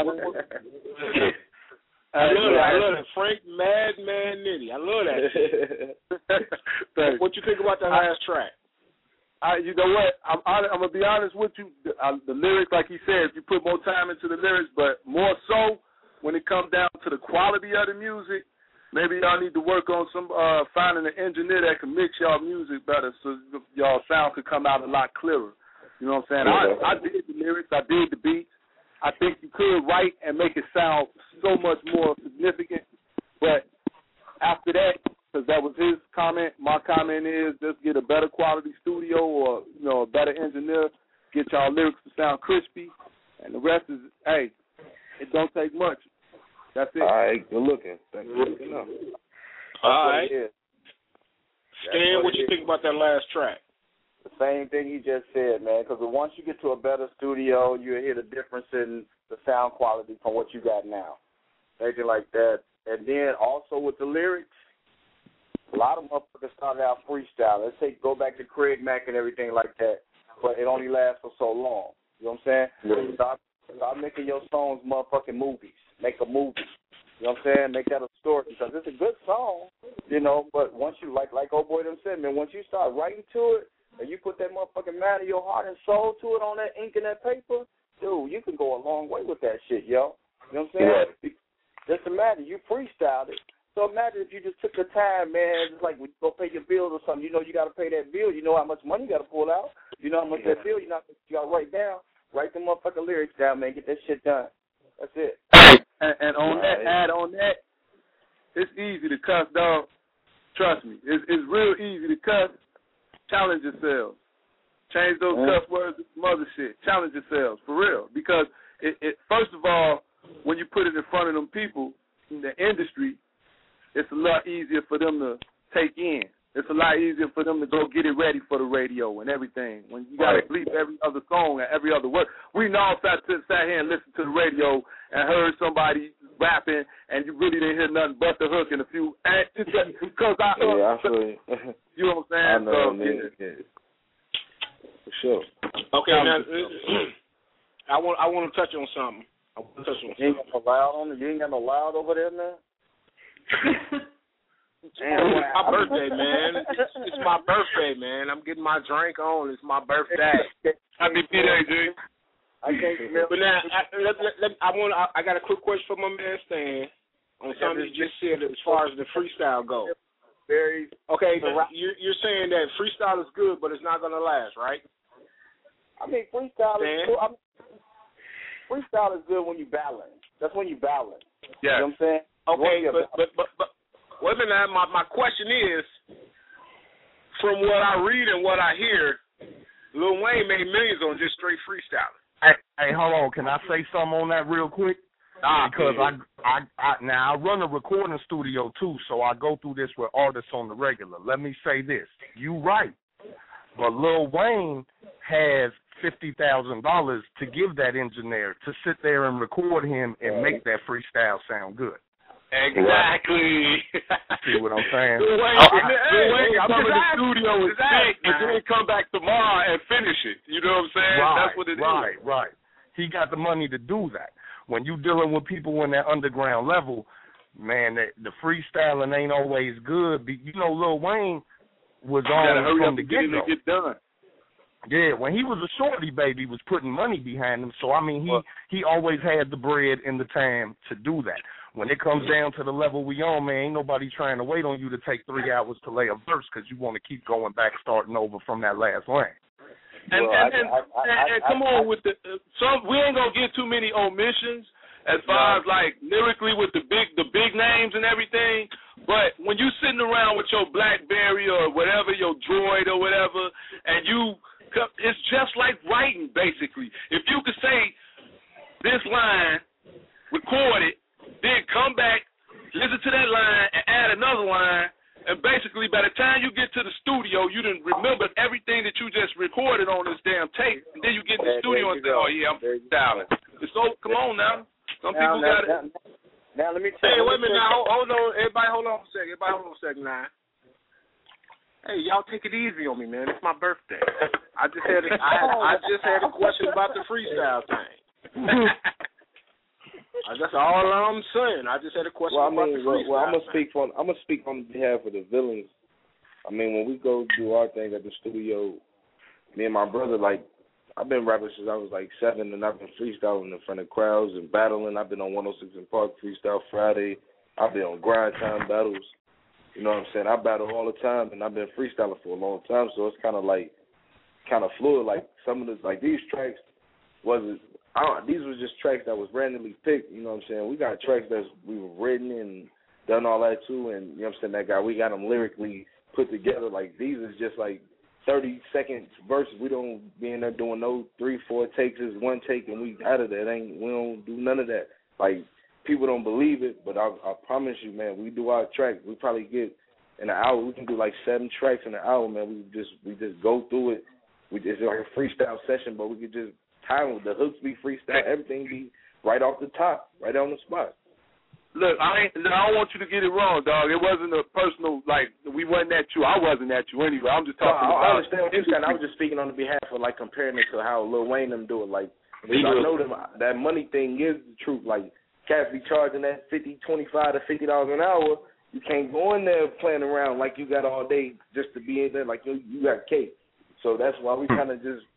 I love that. Frank Madman Nitty. I love that. What you think about that last track? You know what? I'm gonna be honest with you. The lyrics, like he said, you put more time into the lyrics, but more so when it comes down to the quality of the music, maybe y'all need to work on some finding an engineer that can mix y'all music better, so y'all sound could come out a lot clearer. You know what I'm saying? I did the lyrics, I did the beats. I think you could write and make it sound so much more significant, but after that, because that was his comment. My comment is just get a better quality studio or, you know, a better engineer, get y'all lyrics to sound crispy, and the rest is, hey, it don't take much. That's it. All right, good looking. Thank you. All right. Stan, what you think about that last track? The same thing he just said, man, because once you get to a better studio, you hear the difference in the sound quality from what you got now. Anything like that. And then also with the lyrics, a lot of motherfuckers started out freestyle. Go back to Craig Mack and everything like that, but it only lasts for so long. You know what I'm saying? Start making your songs motherfucking movies. Make a movie. You know what I'm saying? Make that a story because it's a good song, you know, but once you, like old boy them said, man, once you start writing to it and you put that motherfucking mind of your heart and soul to it on that ink and that paper, dude, you can go a long way with that shit, yo. You know what I'm saying? Right. Just imagine, you freestyled it. So imagine if you just took the time, man, just like when you go pay your bills or something, you know you got to pay that bill. You know how much money you got to pull out. You know how much that bill you got to write down. Write the motherfucking lyrics down, man. Get that shit done. That's it. And on that, add on that, it's easy to cuss, dog. Trust me. It's real easy to cuss. Challenge yourselves. Change those cuss words to some other shit. Challenge yourselves, for real. Because, it first of all, when you put it in front of them people in the industry, it's a lot easier for them to take in. It's a lot easier for them to go get it ready for the radio and everything. When you got to bleep every other song and every other word. We all sat here and listened to the radio and heard somebody rapping, and you really didn't hear nothing but the hook and a few. Because I feel you. You know what I'm saying? I know, man. For sure. Okay, now I want to touch on something. You ain't got no loud over there, man? Damn, it's my birthday, man. It's my birthday, man. I'm getting my drink on. It's my birthday. Happy birthday, G. But now, I got a quick question for my man Stan on something you just said as far as the freestyle goes. Okay, you're saying that freestyle is good, but it's not going to last, right? I mean, freestyle is cool. Freestyle is good when you balance. That's when you balance. Yeah. You know what I'm saying? Okay, but wait a minute. My question is, from what I read and what I hear, Lil Wayne made millions on just straight freestyling. Hey, hold on. Can I say something on that real quick? Because I run a recording studio too, so I go through this with artists on the regular. Let me say this: you right, but Lil Wayne has $50,000 to give that engineer to sit there and record him and make that freestyle sound good. Exactly. See what I'm saying? I'm in the studio with sick, and then come back tomorrow and finish it. You know what I'm saying? Right, that's what it is. Right. He got the money to do that. When you dealing with people in that underground level, man, the freestyling ain't always good. You know, Lil Wayne was on from the get-go. Get done. Yeah, when he was a shorty baby, was putting money behind him. So, I mean, he always had the bread and the time to do that. When it comes down to the level we on, man, ain't nobody trying to wait on you to take 3 hours to lay a verse because you want to keep going back, starting over from that last line. And come on with the we ain't gonna get too many omissions as far as like lyrically with the big names and everything. But when you sitting around with your BlackBerry or whatever, your Droid or whatever, and it's just like writing basically. If you could say this line, record it, then come back, listen to that line, and add another line. And basically, by the time you get to the studio, you didn't remember everything that you just recorded on this damn tape. And then you get in the studio and say, oh, yeah, I'm freestyling. So, come on now. Some people got it. Now, let me tell you. Hey, wait a minute. Now, hold on. Everybody, hold on a second. Now. Hey, y'all take it easy on me, man. It's my birthday. I just had a question about the freestyle thing. That's all I'm saying. I just had a question about the freestyle. I'm gonna speak on behalf of the villains. I mean, when we go do our thing at the studio, me and my brother, like, I've been rapping since I was like 7, and I've been freestyling in front of crowds and battling. I've been on 106 and Park Freestyle Friday. I've been on grind time battles. You know what I'm saying? I battle all the time, and I've been freestyling for a long time, so it's kind of fluid. Like some of the these tracks these were just tracks that was randomly picked. You know what I'm saying? We got tracks that we were written and done all that too, and you know what I'm saying? We got them lyrically put together. Like these is just like 30-second verses. We don't be in there doing no 3-4 takes. It's one take and we out of there. We don't do none of that. Like people don't believe it, but I promise you, man, we do our track. We probably get in an hour. We can do like 7 tracks in an hour, man. We just go through it. It's like a freestyle session, but we could just time with the hooks be freestyle, everything be right off the top, right on the spot. Look, I don't want you to get it wrong, dog. It wasn't a personal, like, we wasn't at you. I wasn't at you anyway. I'm just talking about. I understand what you're saying. I was just speaking on the behalf of, like, comparing it to how Lil Wayne them do it. Like, I know them, that money thing is the truth. Like, cats be charging that $25 to $50 an hour. You can't go in there playing around like you got all day just to be in there like you got cake. So that's why we kind of just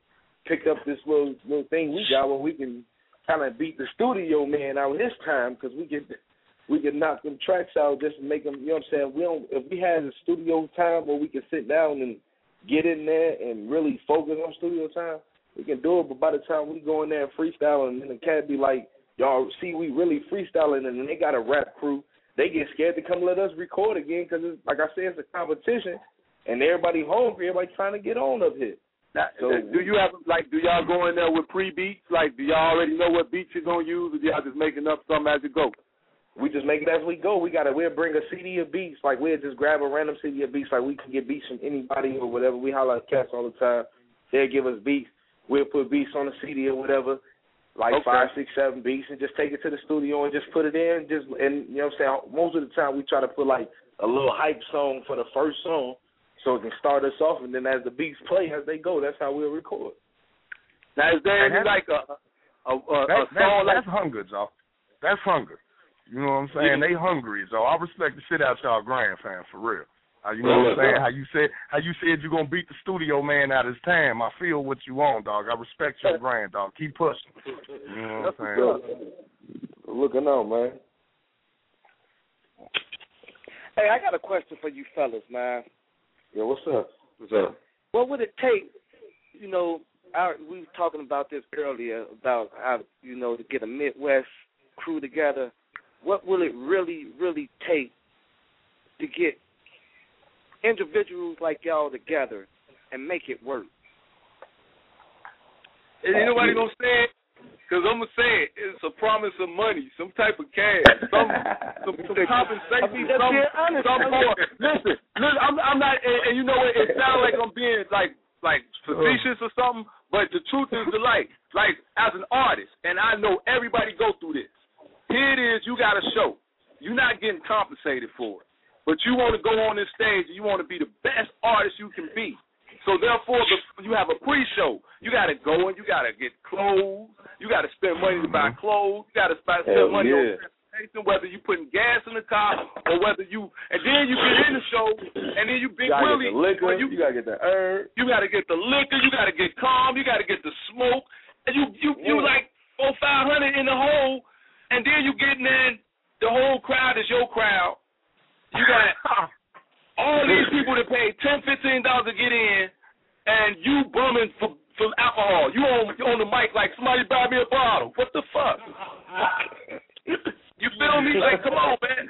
picked up this little thing we got where we can kind of beat the studio man out this time because we can knock them tracks out just to make them. You know what I'm saying? If we had a studio time where we can sit down and get in there and really focus on studio time, we can do it. But by the time we go in there and freestyle, and then the cat be like, y'all see, we really freestyling, and then they got a rap crew. They get scared to come let us record again because, like I said, it's a competition, and everybody hungry. Everybody trying to get on up here. Now, So do y'all go in there with pre-beats? Like, do y'all already know what beats you're going to use, or y'all just making up something as it goes? We just make it as we go. We'll bring a CD of beats. Like, we'll just grab a random CD of beats. Like, we can get beats from anybody or whatever. We holler at cats all the time. They'll give us beats. We'll put beats on the CD or whatever, like 5, 6, 7 beats, and just take it to the studio and just put it in. And you know what I'm saying? Most of the time we try to put, like, a little hype song for the first song so it can start us off, and then as the beats play, as they go, that's how we'll record. Now, is there any, like, a song like... That's hunger, Joe. That's hunger. You know what I'm saying? Yeah. They hungry, so I respect the shit out y'all grand fans, for real. You know what I'm saying? How you said you're gonna beat the studio man out his time. I feel what you want, dog. I respect your grand, dog. Keep pushing. You know what I'm saying? Looking on, man. Hey, I got a question for you fellas, man. Yeah, what's up? What's up? What would it take, you know, we were talking about this earlier, about how, you know, to get a Midwest crew together. What will it really, really take to get individuals like y'all together and make it work? Is anybody going to say it? Because I'm going to say it. It's a promise of money, some type of cash, some compensation, some more. Listen, I'm not, and you know what, it sounds like I'm being like facetious or something, but the truth is the light. Like, as an artist, and I know everybody go through this, here it is, you got a show. You're not getting compensated for it. But you want to go on this stage and you want to be the best artist you can be. So therefore, you have a pre-show. You got to go and you got to get clothes. You got to spend money to buy clothes. You got to spend money on transportation, whether you putting gas in the car or whether you, and then you get in the show and then you Big Willie. You got to get the herb. You got to get the liquor. You got to get calm. You got to get the smoke. And you like 400-500 in the hole, and then you getting in. The whole crowd is your crowd. You got all these people that paid $10, $15 to get in, and you bumming for alcohol. You on the mic like, somebody buy me a bottle. What the fuck? You feel me? Like, come on, man.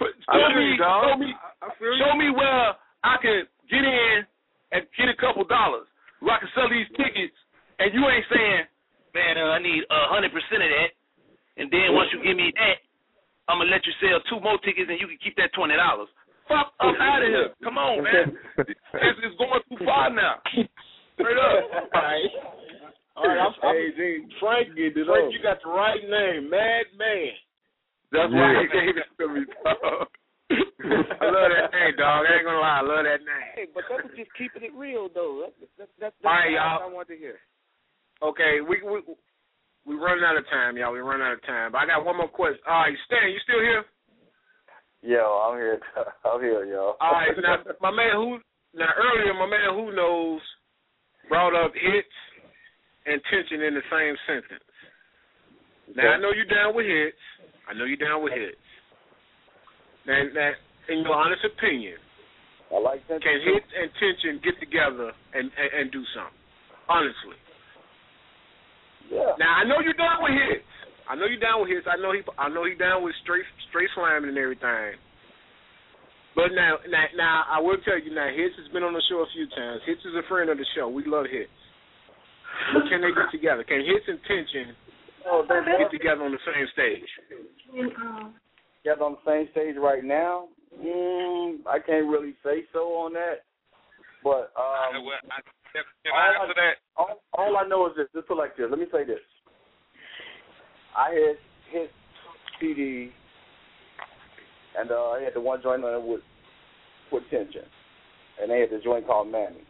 Show me where I can get in and get a couple dollars where I can sell these tickets, and you ain't saying, man, I need 100% of that, and then once you give me that, I'm going to let you sell 2 more tickets and you can keep that $20. Fuck up out of here. Come on, man. It's going too far now. Straight up. All right, Frank, you got the right name, Madman. That's why he gave it to me, dog. I love that name, dog. I ain't going to lie. I love that name. Hey, but that was just keeping it real, though. That's all right, y'all. I wanted to hear. Okay, we running out of time, y'all. We running out of time. But I got one more question. All right, Stan, you still here? Yo, I'm here. I'm here, yo. All right, now earlier, my man Who Knows brought up hits and tension in the same sentence. Now, I know you're down with hits. Now, in your honest opinion, I like that. Can hits and tension get together and do something? Honestly. Yeah. Now I know you're down with hits. I know he down with straight slamming and everything. But now I will tell you now, Hits has been on the show a few times. Hits is a friend of the show. We love Hits. But can they get together? Can Hits and tension get together on the same stage? Together on the same stage right now? I can't really say so on that. But can I answer that? All I know is this. Just like this. Let me say this. I had hit CD, and I had the one joint on it with tension, and they had the joint called Mammy.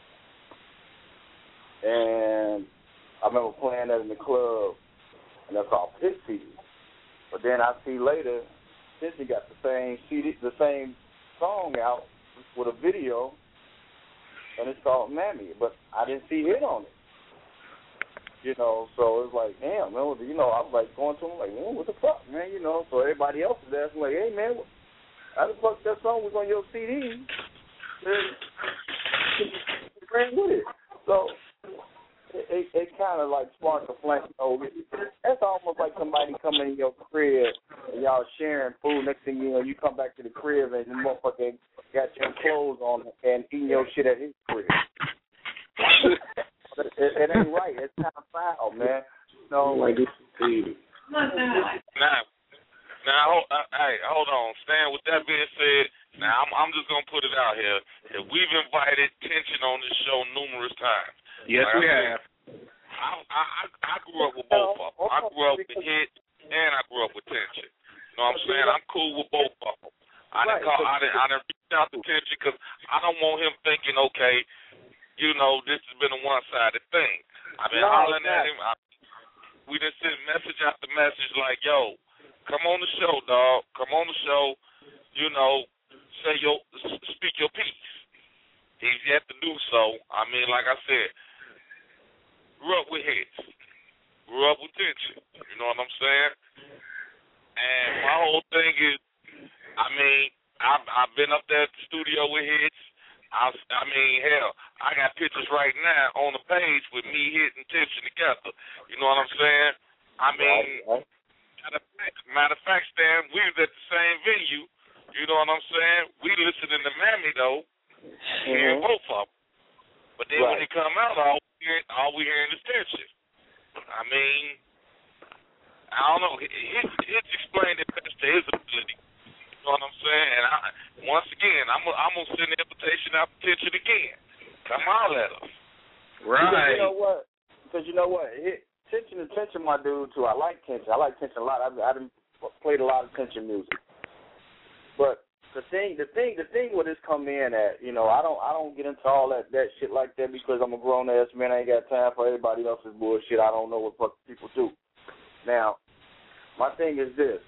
And I remember playing that in the club, and that's off his CD. But then I see later, Tension got the same CD, the same song out with a video. And it's called Mammy, but I didn't see Hit on it. You know, so it's like, damn, man, you know, I was like going to him like, man, what the fuck, man, you know. So everybody else is asking like, hey, man, how the fuck that song was on your CD? Ran with it. So it kind of like sparked a flame. That's almost like somebody coming in your crib and y'all sharing food. Next thing you know, you come back to the crib and the motherfucker got your clothes on and eating your shit at his crib. It ain't right. It's kind of foul, man. No. Now, hey, hold on. Stan, with that being said, now I'm just going to put it out here. That we've invited Tension on this show numerous times. Yes, we have. I grew up with both of them. I grew up with Hit and I grew up with Tension. You know what I'm saying? I'm cool with both of them. I didn't reach out to Tension because I don't want him thinking, okay, you know, this has been a one-sided thing. I've been hollering at him. We just sent message after message like, yo, come on the show, dog. Come on the show. You know, speak your piece. He's yet to do so. I mean, like I said, grew up with Hits. Grew up with Tension. You know what I'm saying? And my whole thing is, I mean, I've been up there at the studio with Hits. I mean, hell, I got pictures right now on the page with me, Hit, and Tension together. You know what I'm saying? I mean, matter of fact, Stan, we was at the same venue. You know what I'm saying? We listening to Mammy, though, hearing both of them. But then when they come out, all we hearing is Tension. I mean, I don't know. Hits explained it best to his ability. You know what I'm saying? And once again, I'm going to send the invitation out to Tension again. Come on, let us. Right. You know what? Because you know what? Tension, my dude, too. I like Tension. I like Tension a lot. I done played a lot of Tension music. But the thing where this come in at, you know, I don't get into all that shit like that because I'm a grown ass man. I ain't got time for everybody else's bullshit. I don't know what fucking people do. Now, my thing is this.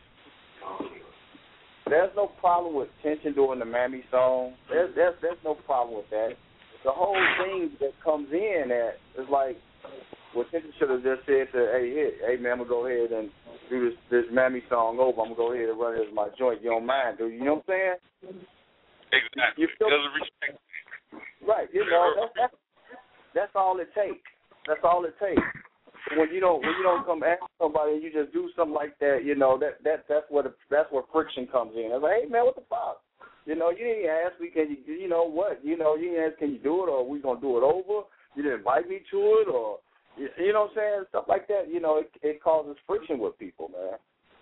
There's no problem with Tension doing the Mammy song. There's no problem with that. The whole thing that comes in at is like what Tension should have just said to, hey man, I'm gonna go ahead and do this Mammy song over. I'm gonna go ahead and run it as my joint. You don't mind, do you? You know what I'm saying? Exactly. Because of respect. Right. You know, that's all it takes. That's all it takes. When you don't come ask somebody and you just do something like that, you know, that's where friction comes in. It's like, hey man, what the fuck? You know, you didn't ask me, you know what? You know, you didn't ask, can you do it, or are we gonna do it over? You didn't invite me to it, or you know what I'm saying? Stuff like that, you know, it causes friction with people, man.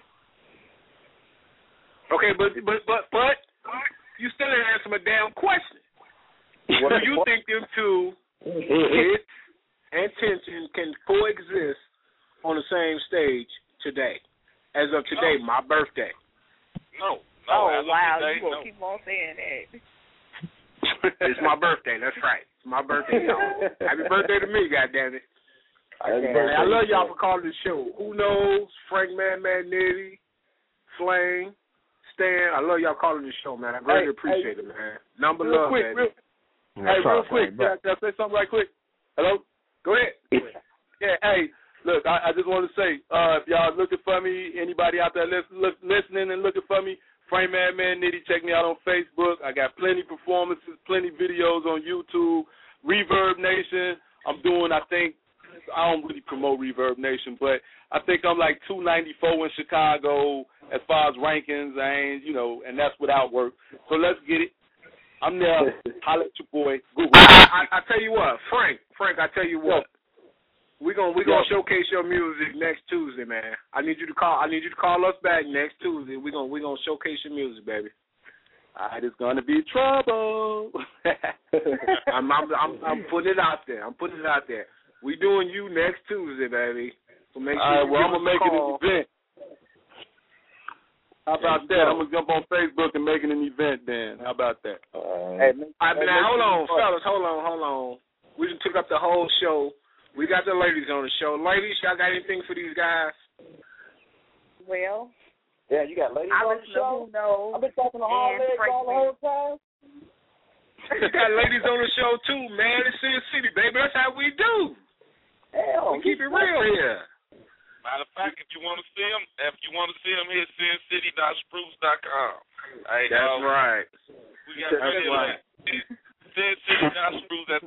Okay, but you still didn't answer my damn question. What do you think them two Hits and Tension can coexist on the same stage today? As of today, my birthday. No. Oh, wow, you gonna keep on saying that. It's my birthday, that's right. It's my birthday, y'all. Happy birthday to me, goddammit. I love y'all for calling the show. Who knows? Frank Nitty, Flame, Stan. I love y'all calling the show, man. I greatly appreciate it, man. Number love, man. Real quick. Can I say something right quick? Hello? Go ahead. Yeah, hey, look, I just want to say, if y'all looking for me, anybody out there listening and looking for me, Frank Nitty, check me out on Facebook. I got plenty performances, plenty videos on YouTube. Reverb Nation, I'm doing, I don't really promote Reverb Nation, but I think I'm like 294 in Chicago as far as rankings, and that's without work. So let's get it. I'm there. Holla at your boy. Google. I tell you what, Frank, I tell you what. We're gonna showcase your music next Tuesday, man. I need you to call us back next Tuesday. We're gonna showcase your music, baby. All right, it's gonna be trouble. I'm putting it out there. We doing you next Tuesday, baby. So make sure I'm gonna make it an event. How about that? I'm gonna jump on Facebook and make it an event then. How about that? Hold on, fellas. Hold on. We just took up the whole show. We got the ladies on the show. Ladies, y'all got anything for these guys? Well, yeah, you got ladies on the show? No. I've been talking to all legs all the whole time. You got ladies on the show, too, man. It's Sin City, baby. That's how we do. Hell, we keep it real here. Matter of fact, if you want to see him, hit SinCity.spruce.com. Hey, that's right. We got SinCity.spruce at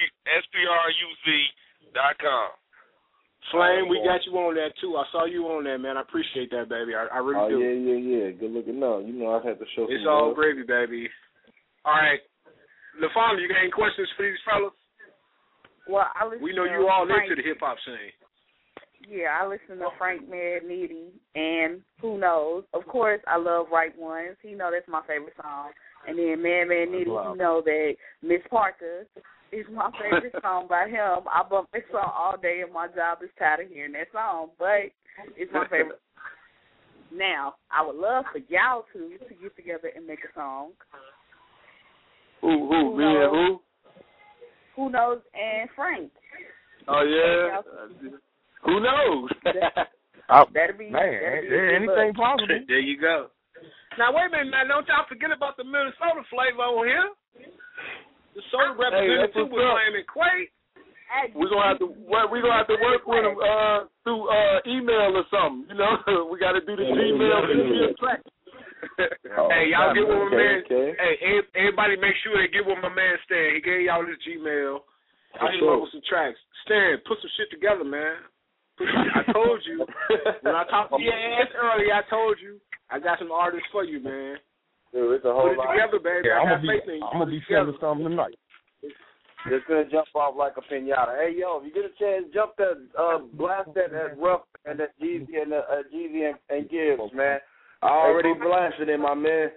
SPRUZ.com. Flame, we got you on that too. I saw you on there, man. I appreciate that, baby. I really do. Yeah. Good looking out. You know, I've had to show. It's all gravy, baby. All right, LaFonda, you got any questions for these fellas? Well, we know you all into the hip hop scene. Yeah, I listen to Frank Magnetti and Who Knows. Of course, I love Right Ones. He know that's my favorite song. And then Magnetti, you know that Miss Parker is my favorite song by him. I bump that song all day, and my job is tired of hearing that song, but it's my favorite. Now, I would love for y'all to get together and make a song. Who? Me and who? Who Knows and Frank. Oh, yeah. Who knows? That'd be anything possible. There you go. Now, wait a minute, man. Don't y'all forget about the Minnesota flavor on here. The soda representative with Flame and Quake. We're gonna have to work with them through email or something. You know, we got to do the Gmail. Hey, y'all get with my man. Hey, everybody, make sure they get with my man Stan. He gave y'all his Gmail. I hit him up with some tracks. Stan, put some shit together, man. I told you when I talked to your ass earlier. I told you I got some artists for you, man. Dude, it's a whole Put it together, baby. Yeah, I got faith in you. I'm gonna be sending something tonight. It's gonna jump off like a pinata. Hey, yo, if you get a chance, jump that, blast that Rough and that Jeezy and Gibbs, man. I already blasted it, my man.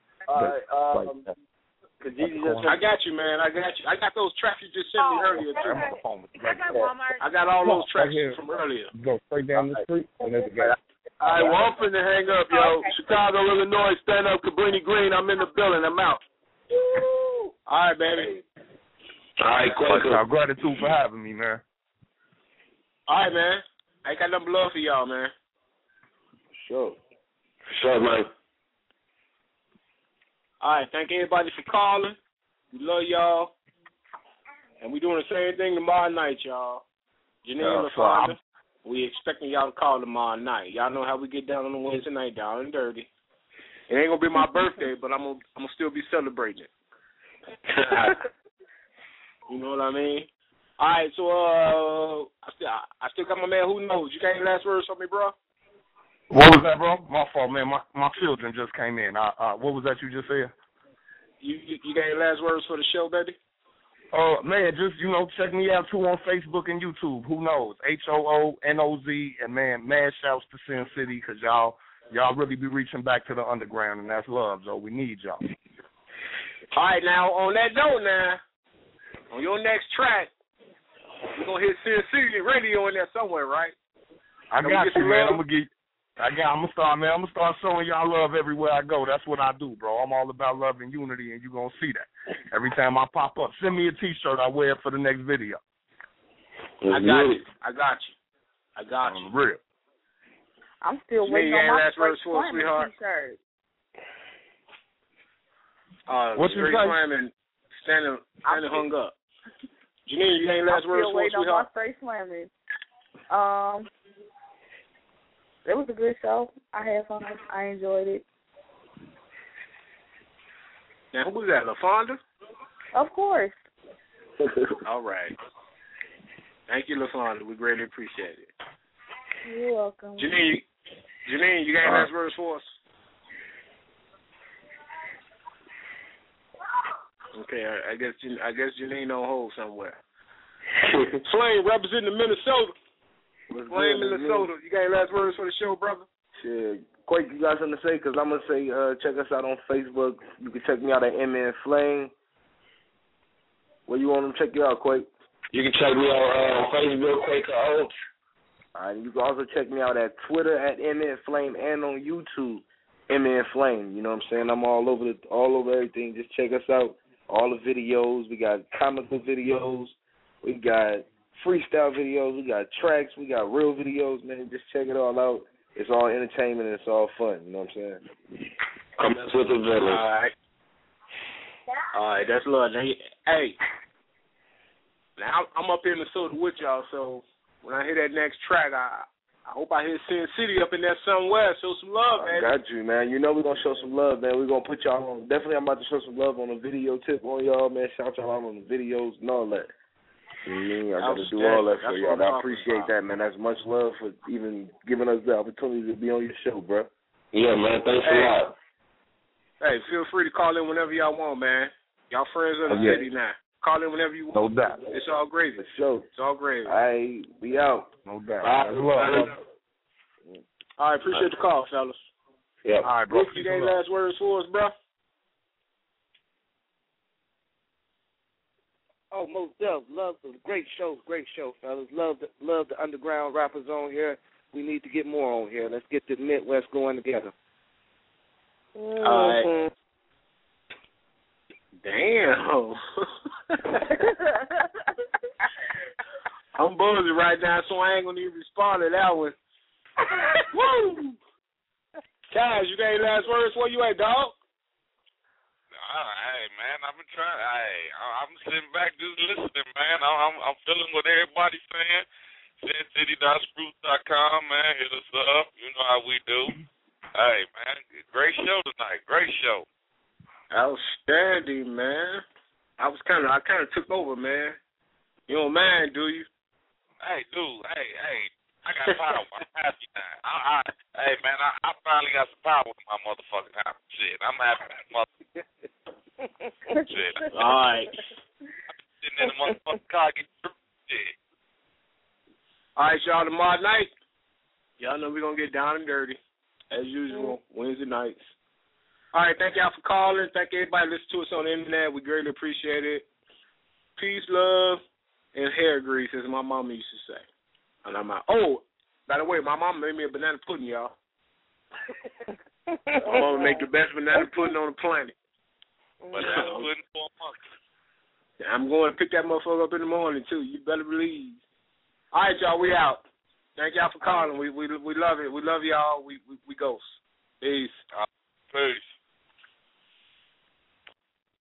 I got you, man. I got those tracks you just sent me earlier, too. I got all those tracks from earlier. Go straight down the street, and there's a guy. All right, well, I'm finna hang up, yo. Chicago, Illinois, stand up, Cabrini Green. I'm in the building. I'm out. All right, baby. All right, Quaker. Gratitude for having me, man. All right, man. I ain't got nothing but love for y'all, man. Sure, man. All right, thank everybody for calling. We love y'all. And we doing the same thing tomorrow night, y'all. Janine LaFonda, we expecting y'all to call tomorrow night. Y'all know how we get down on the Wednesday night, down and dirty. It ain't going to be my birthday, but I'm gonna still be celebrating it. You know what I mean? All right, so I still got my man Who Knows. You got any last words for me, bro? What was that, bro? My fault, man. My children just came in. What was that you just said? You got any last words for the show, baby? Man, just, check me out, too, on Facebook and YouTube. Who Knows? HOONOZ. And, man, mad shouts to Sin City, because y'all really be reaching back to the underground, and that's love, so we need y'all. All right, now, on that note now, on your next track, we're going to hit Sin City radio in there somewhere, right? I got you, man. I'm gonna start showing y'all love everywhere I go. That's what I do, bro. I'm all about love and unity, and you're gonna see that every time I pop up. Send me a T-shirt. I wear it for the next video. I got you. On the real. I'm still waiting on my first T-shirt. What you say? Slamming, standing hung up. Janine, you ain't last words for us, sweetheart? I'm still waiting on my straight slamming. It was a good show. I had fun. I enjoyed it. Now, who was that, LaFonda? Of course. All right. Thank you, LaFonda. We greatly appreciate it. You're welcome. Janine, you got any last words for us? Okay, I guess Janine on hold somewhere. Flame representing Minnesota. Flame, Minnesota. You got any last words for the show, brother? Shit. Quake, you got something to say? Because I'm going to say check us out on Facebook. You can check me out at MN Flame. Where you want them to check you out, Quake? You can check me out on Facebook, Quaker Oats. All right, you can also check me out at Twitter at MN Flame and on YouTube, MN Flame. You know what I'm saying? I'm all over everything. Just check us out. All the videos. We got comical videos. We got freestyle videos, we got tracks, we got real videos, man. Just check it all out. It's all entertainment and it's all fun, you know what I'm saying? Come mess with the village. All right, that's love. Hey, now I'm up here in Minnesota with y'all, so when I hear that next track, I hope I hear Sin City up in there somewhere. Show some love, man. I got you, man. You know we're going to show some love, man. We're going to put y'all on. Definitely, I'm about to show some love on the video tip on y'all, man. Shout y'all out on the videos and all that. I got to do all that for y'all. I appreciate that, man. That's much love for even giving us the opportunity to be on your show, bro. Yeah, man. Thanks a lot. Hey, feel free to call in whenever y'all want, man. Y'all friends of the city now. Call in whenever you want. No doubt. It's all gravy. Show. It's all gravy. Hey, we out. No doubt. All right, appreciate the call, fellas. Yeah. All right, bro. You got any last words for us, bro? Oh, most definitely. Love the great show, fellas. Love the underground rappers on here. We need to get more on here. Let's get the Midwest going together. All right. Damn. I'm buzzing right now, so I ain't gonna even respond to that one. Woo! Cash, you got any last words? Where you at, dog? Hey, man, I've been trying. I'm sitting back just listening, man. I'm feeling what everybody's saying. SinCity.spruce.com, man. Hit us up. You know how we do. Hey, man, great show tonight. Great show. Outstanding, man. I kind of took over, man. You don't mind, do you? Hey, dude. Hey. I got power. I'm happy now. Hey, man, I finally got some power with my motherfucking house. Shit, I'm happy. Shit. All right. I'm sitting in the motherfucking car getting through. Shit. All right, y'all, tomorrow night, y'all know we're going to get down and dirty, as usual, Wednesday nights. All right, thank y'all for calling. Thank everybody listening to us on the internet. We greatly appreciate it. Peace, love, and hair grease, as my mama used to say. And I'm out. Oh, by the way, my mama made me a banana pudding, y'all. I'm going to make the best banana pudding on the planet. Banana pudding for a monkey. I'm going to pick that motherfucker up in the morning, too. You better believe. All right, y'all, we out. Thank y'all for calling. We love it. We love y'all. We ghosts. Peace. Peace.